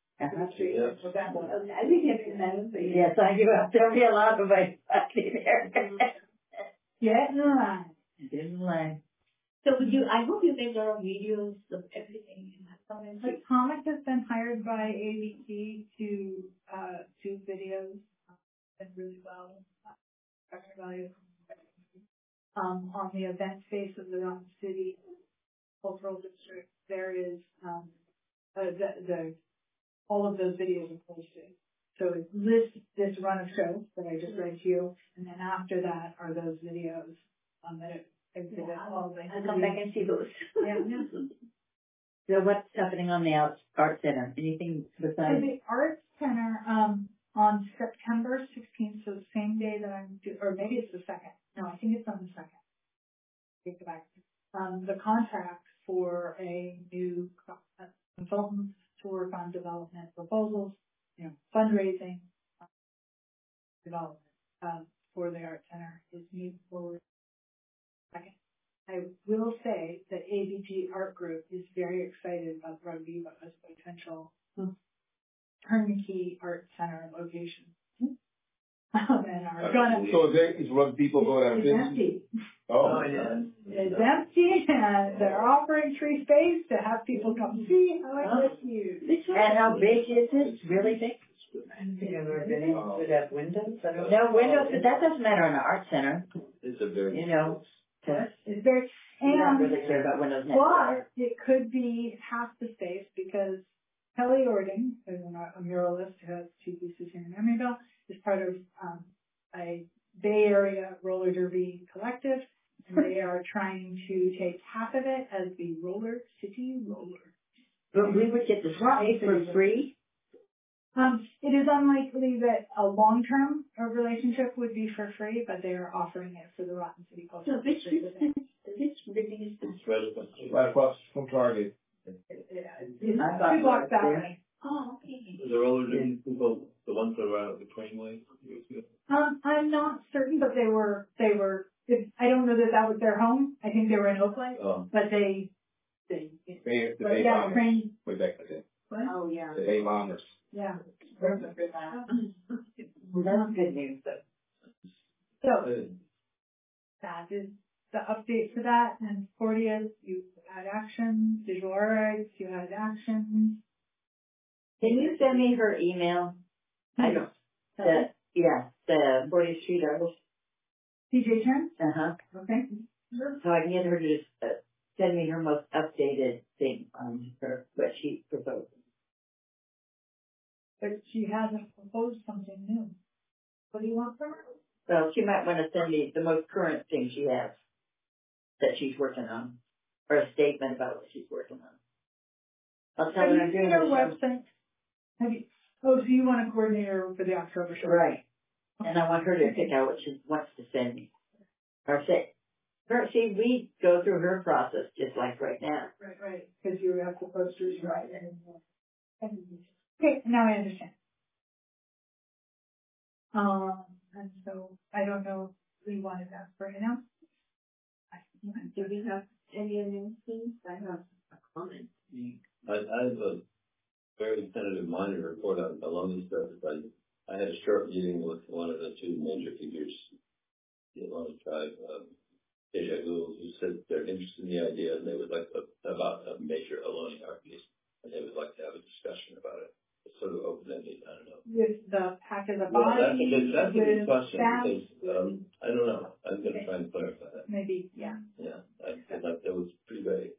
I think it's remember. Yes, I do. There'll be a lot of my there. Yeah, no. Didn't lie. So I hope you make a lot of videos of everything. The comic has been hired by ABC to do videos. Done really well. Value. On the event space of the Rock City Cultural District, there is all of those videos are posted. So it lists this run of shows that I just read to you, and then after that are those videos that exhibit all the. I'll come back and see those. Yeah. So what's happening on the Art Center? Anything So besides? the Arts Center, on September 16th, so the same day that I'm or maybe it's the 2nd. No, I think it's on the 2nd. Take it back. The contract for a new consultant to work on development proposals, fundraising, development, for the Art Center is moved forward. I will say that ABG Art Group is very excited about Rugby as a potential turnkey art center location. And are gonna. So is Rugby people going out of business? Empty. Oh, It's empty, and they're offering free space to have people come see how it's used. And how big is it? Really big? Would have windows? No windows, but that doesn't matter in the Art Center. It's a very. It's very, You don't and really care about windows. but it could be half the space because Kelly Ording, who's a muralist who has 2 pieces here in Emeryville, is part of a Bay Area roller derby collective, and they are trying to take half of it as the Roller City Roller. But we would get the space for free? It is unlikely that a long-term relationship would be for free, but they are offering it for the Rotten City Culture. So which building is this? It's right across from Target. It's I thought 2 blocks that there. way. Oh, okay. the roller derby people, the ones that are out of the Queenway. I'm not certain, but they were, I don't know that was their home. I think they were in Oakland, but the The Bay yeah, Bombers. train. Way back in the day. Oh, yeah. The Bay Bombers. Yeah. Well, that's good news, though. So, that is the update to that, and 40th, you had actions, visual arts, you had actions. Can you send me her email? I don't. The 40th Street artist. CJ Chen? Uh-huh. Okay. So I can get her to just send me her most updated thing on her, what she proposed. But she hasn't proposed something new. What do you want from her? Well, she might want to send me the most current thing she has that she's working on, or a statement about what she's working on. I'll tell her I'm doing her this. website. So you want a coordinator for the October show? Right. And I want her to pick out what she wants to send me. Or say, see, we go through her process just like right now. Right. Because you have the posters, right? Okay, now I understand. And so I don't know if we wanted to ask for an announcement. Do we have any announcements? I have a comment. I have a very tentative minor report along these lines. I had a short meeting with one of the 2 major figures along the tribe, Deja Vu, who said they're interested in the idea and they would like about a major Ohlone art piece, and they would like to have a discussion about it. It's sort of open-ended. I don't know. With the pack of the Well, body. that's a good question staff, because I don't know. I'm going to try and clarify that. Maybe, yeah. Yeah, I feel like that was pretty vague.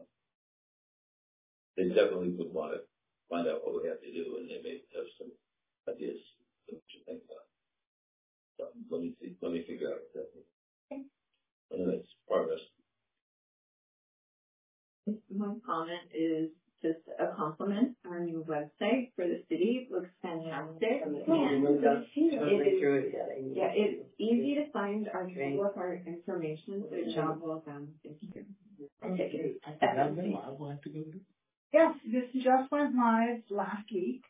They definitely would want to find out what we have to do, and they may have some ideas that we should think about. So let me figure out exactly. Anyway, it's progress. My comment is just a compliment. Our new website for the city looks fantastic. It's easy to find our public art information, so job well done. Thank you. I want to go to. Yes, this just went live last week.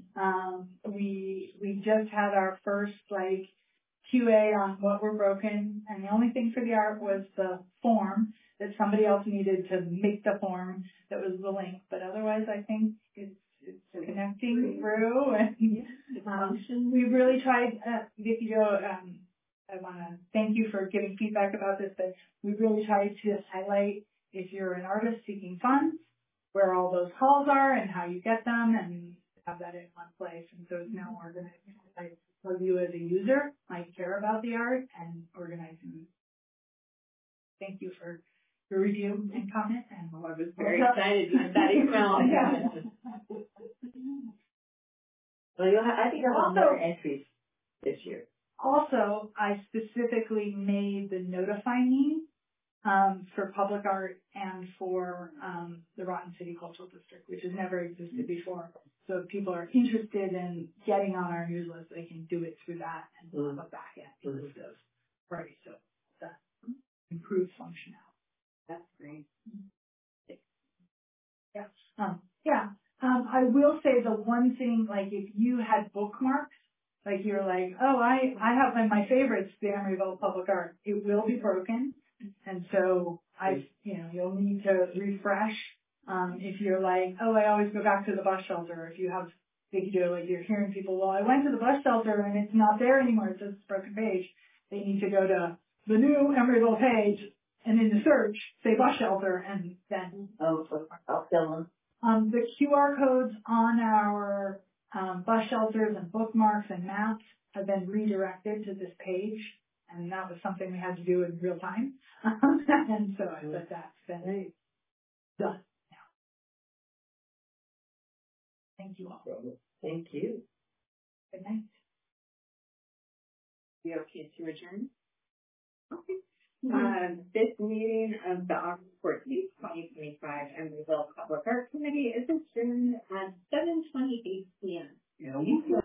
We just had our first QA on what were broken, and the only thing for the art was the form that somebody else needed to make the form that was the link. But otherwise, I think it's connecting through, and we really tried. Vicky Jo, I want to thank you for giving feedback about this, but we really tried to highlight if you're an artist seeking funds, where all those calls are and how you get them, and have that in one place. And so it's now organized. For you as a user, might care about the art and organizing. Thank you for your review and comment. And I was very excited to get that email. Well, I think you'll have more entries this year. Also, I specifically made the notify me for public art and for the Rotten City Cultural District, which has never existed before. So if people are interested in getting on our newsletter, they can do it through that and look back at list of right. So that improves functionality. That's great. Yeah. I will say the one thing, like if you had bookmarks, like you're like, oh, I have my favorites, the Emeryville Public Art, it will be broken. And so you'll need to refresh. If you're like, oh, I always go back to the bus shelter. If you have, like you're hearing people, well, I went to the bus shelter and it's not there anymore. It's just a broken page. They need to go to the new Emeryville page and in the search, say bus shelter and then. Oh, I'll fill them. The QR codes on our bus shelters and bookmarks and maps have been redirected to this page. And that was something we had to do in real time. And so I said that's been done now. Thank you all. Thank you. Good night. We okay to adjourn? Okay. This meeting of the August 14th, 2025 Emeryville Public Art Committee is adjourned at 7:28 p.m.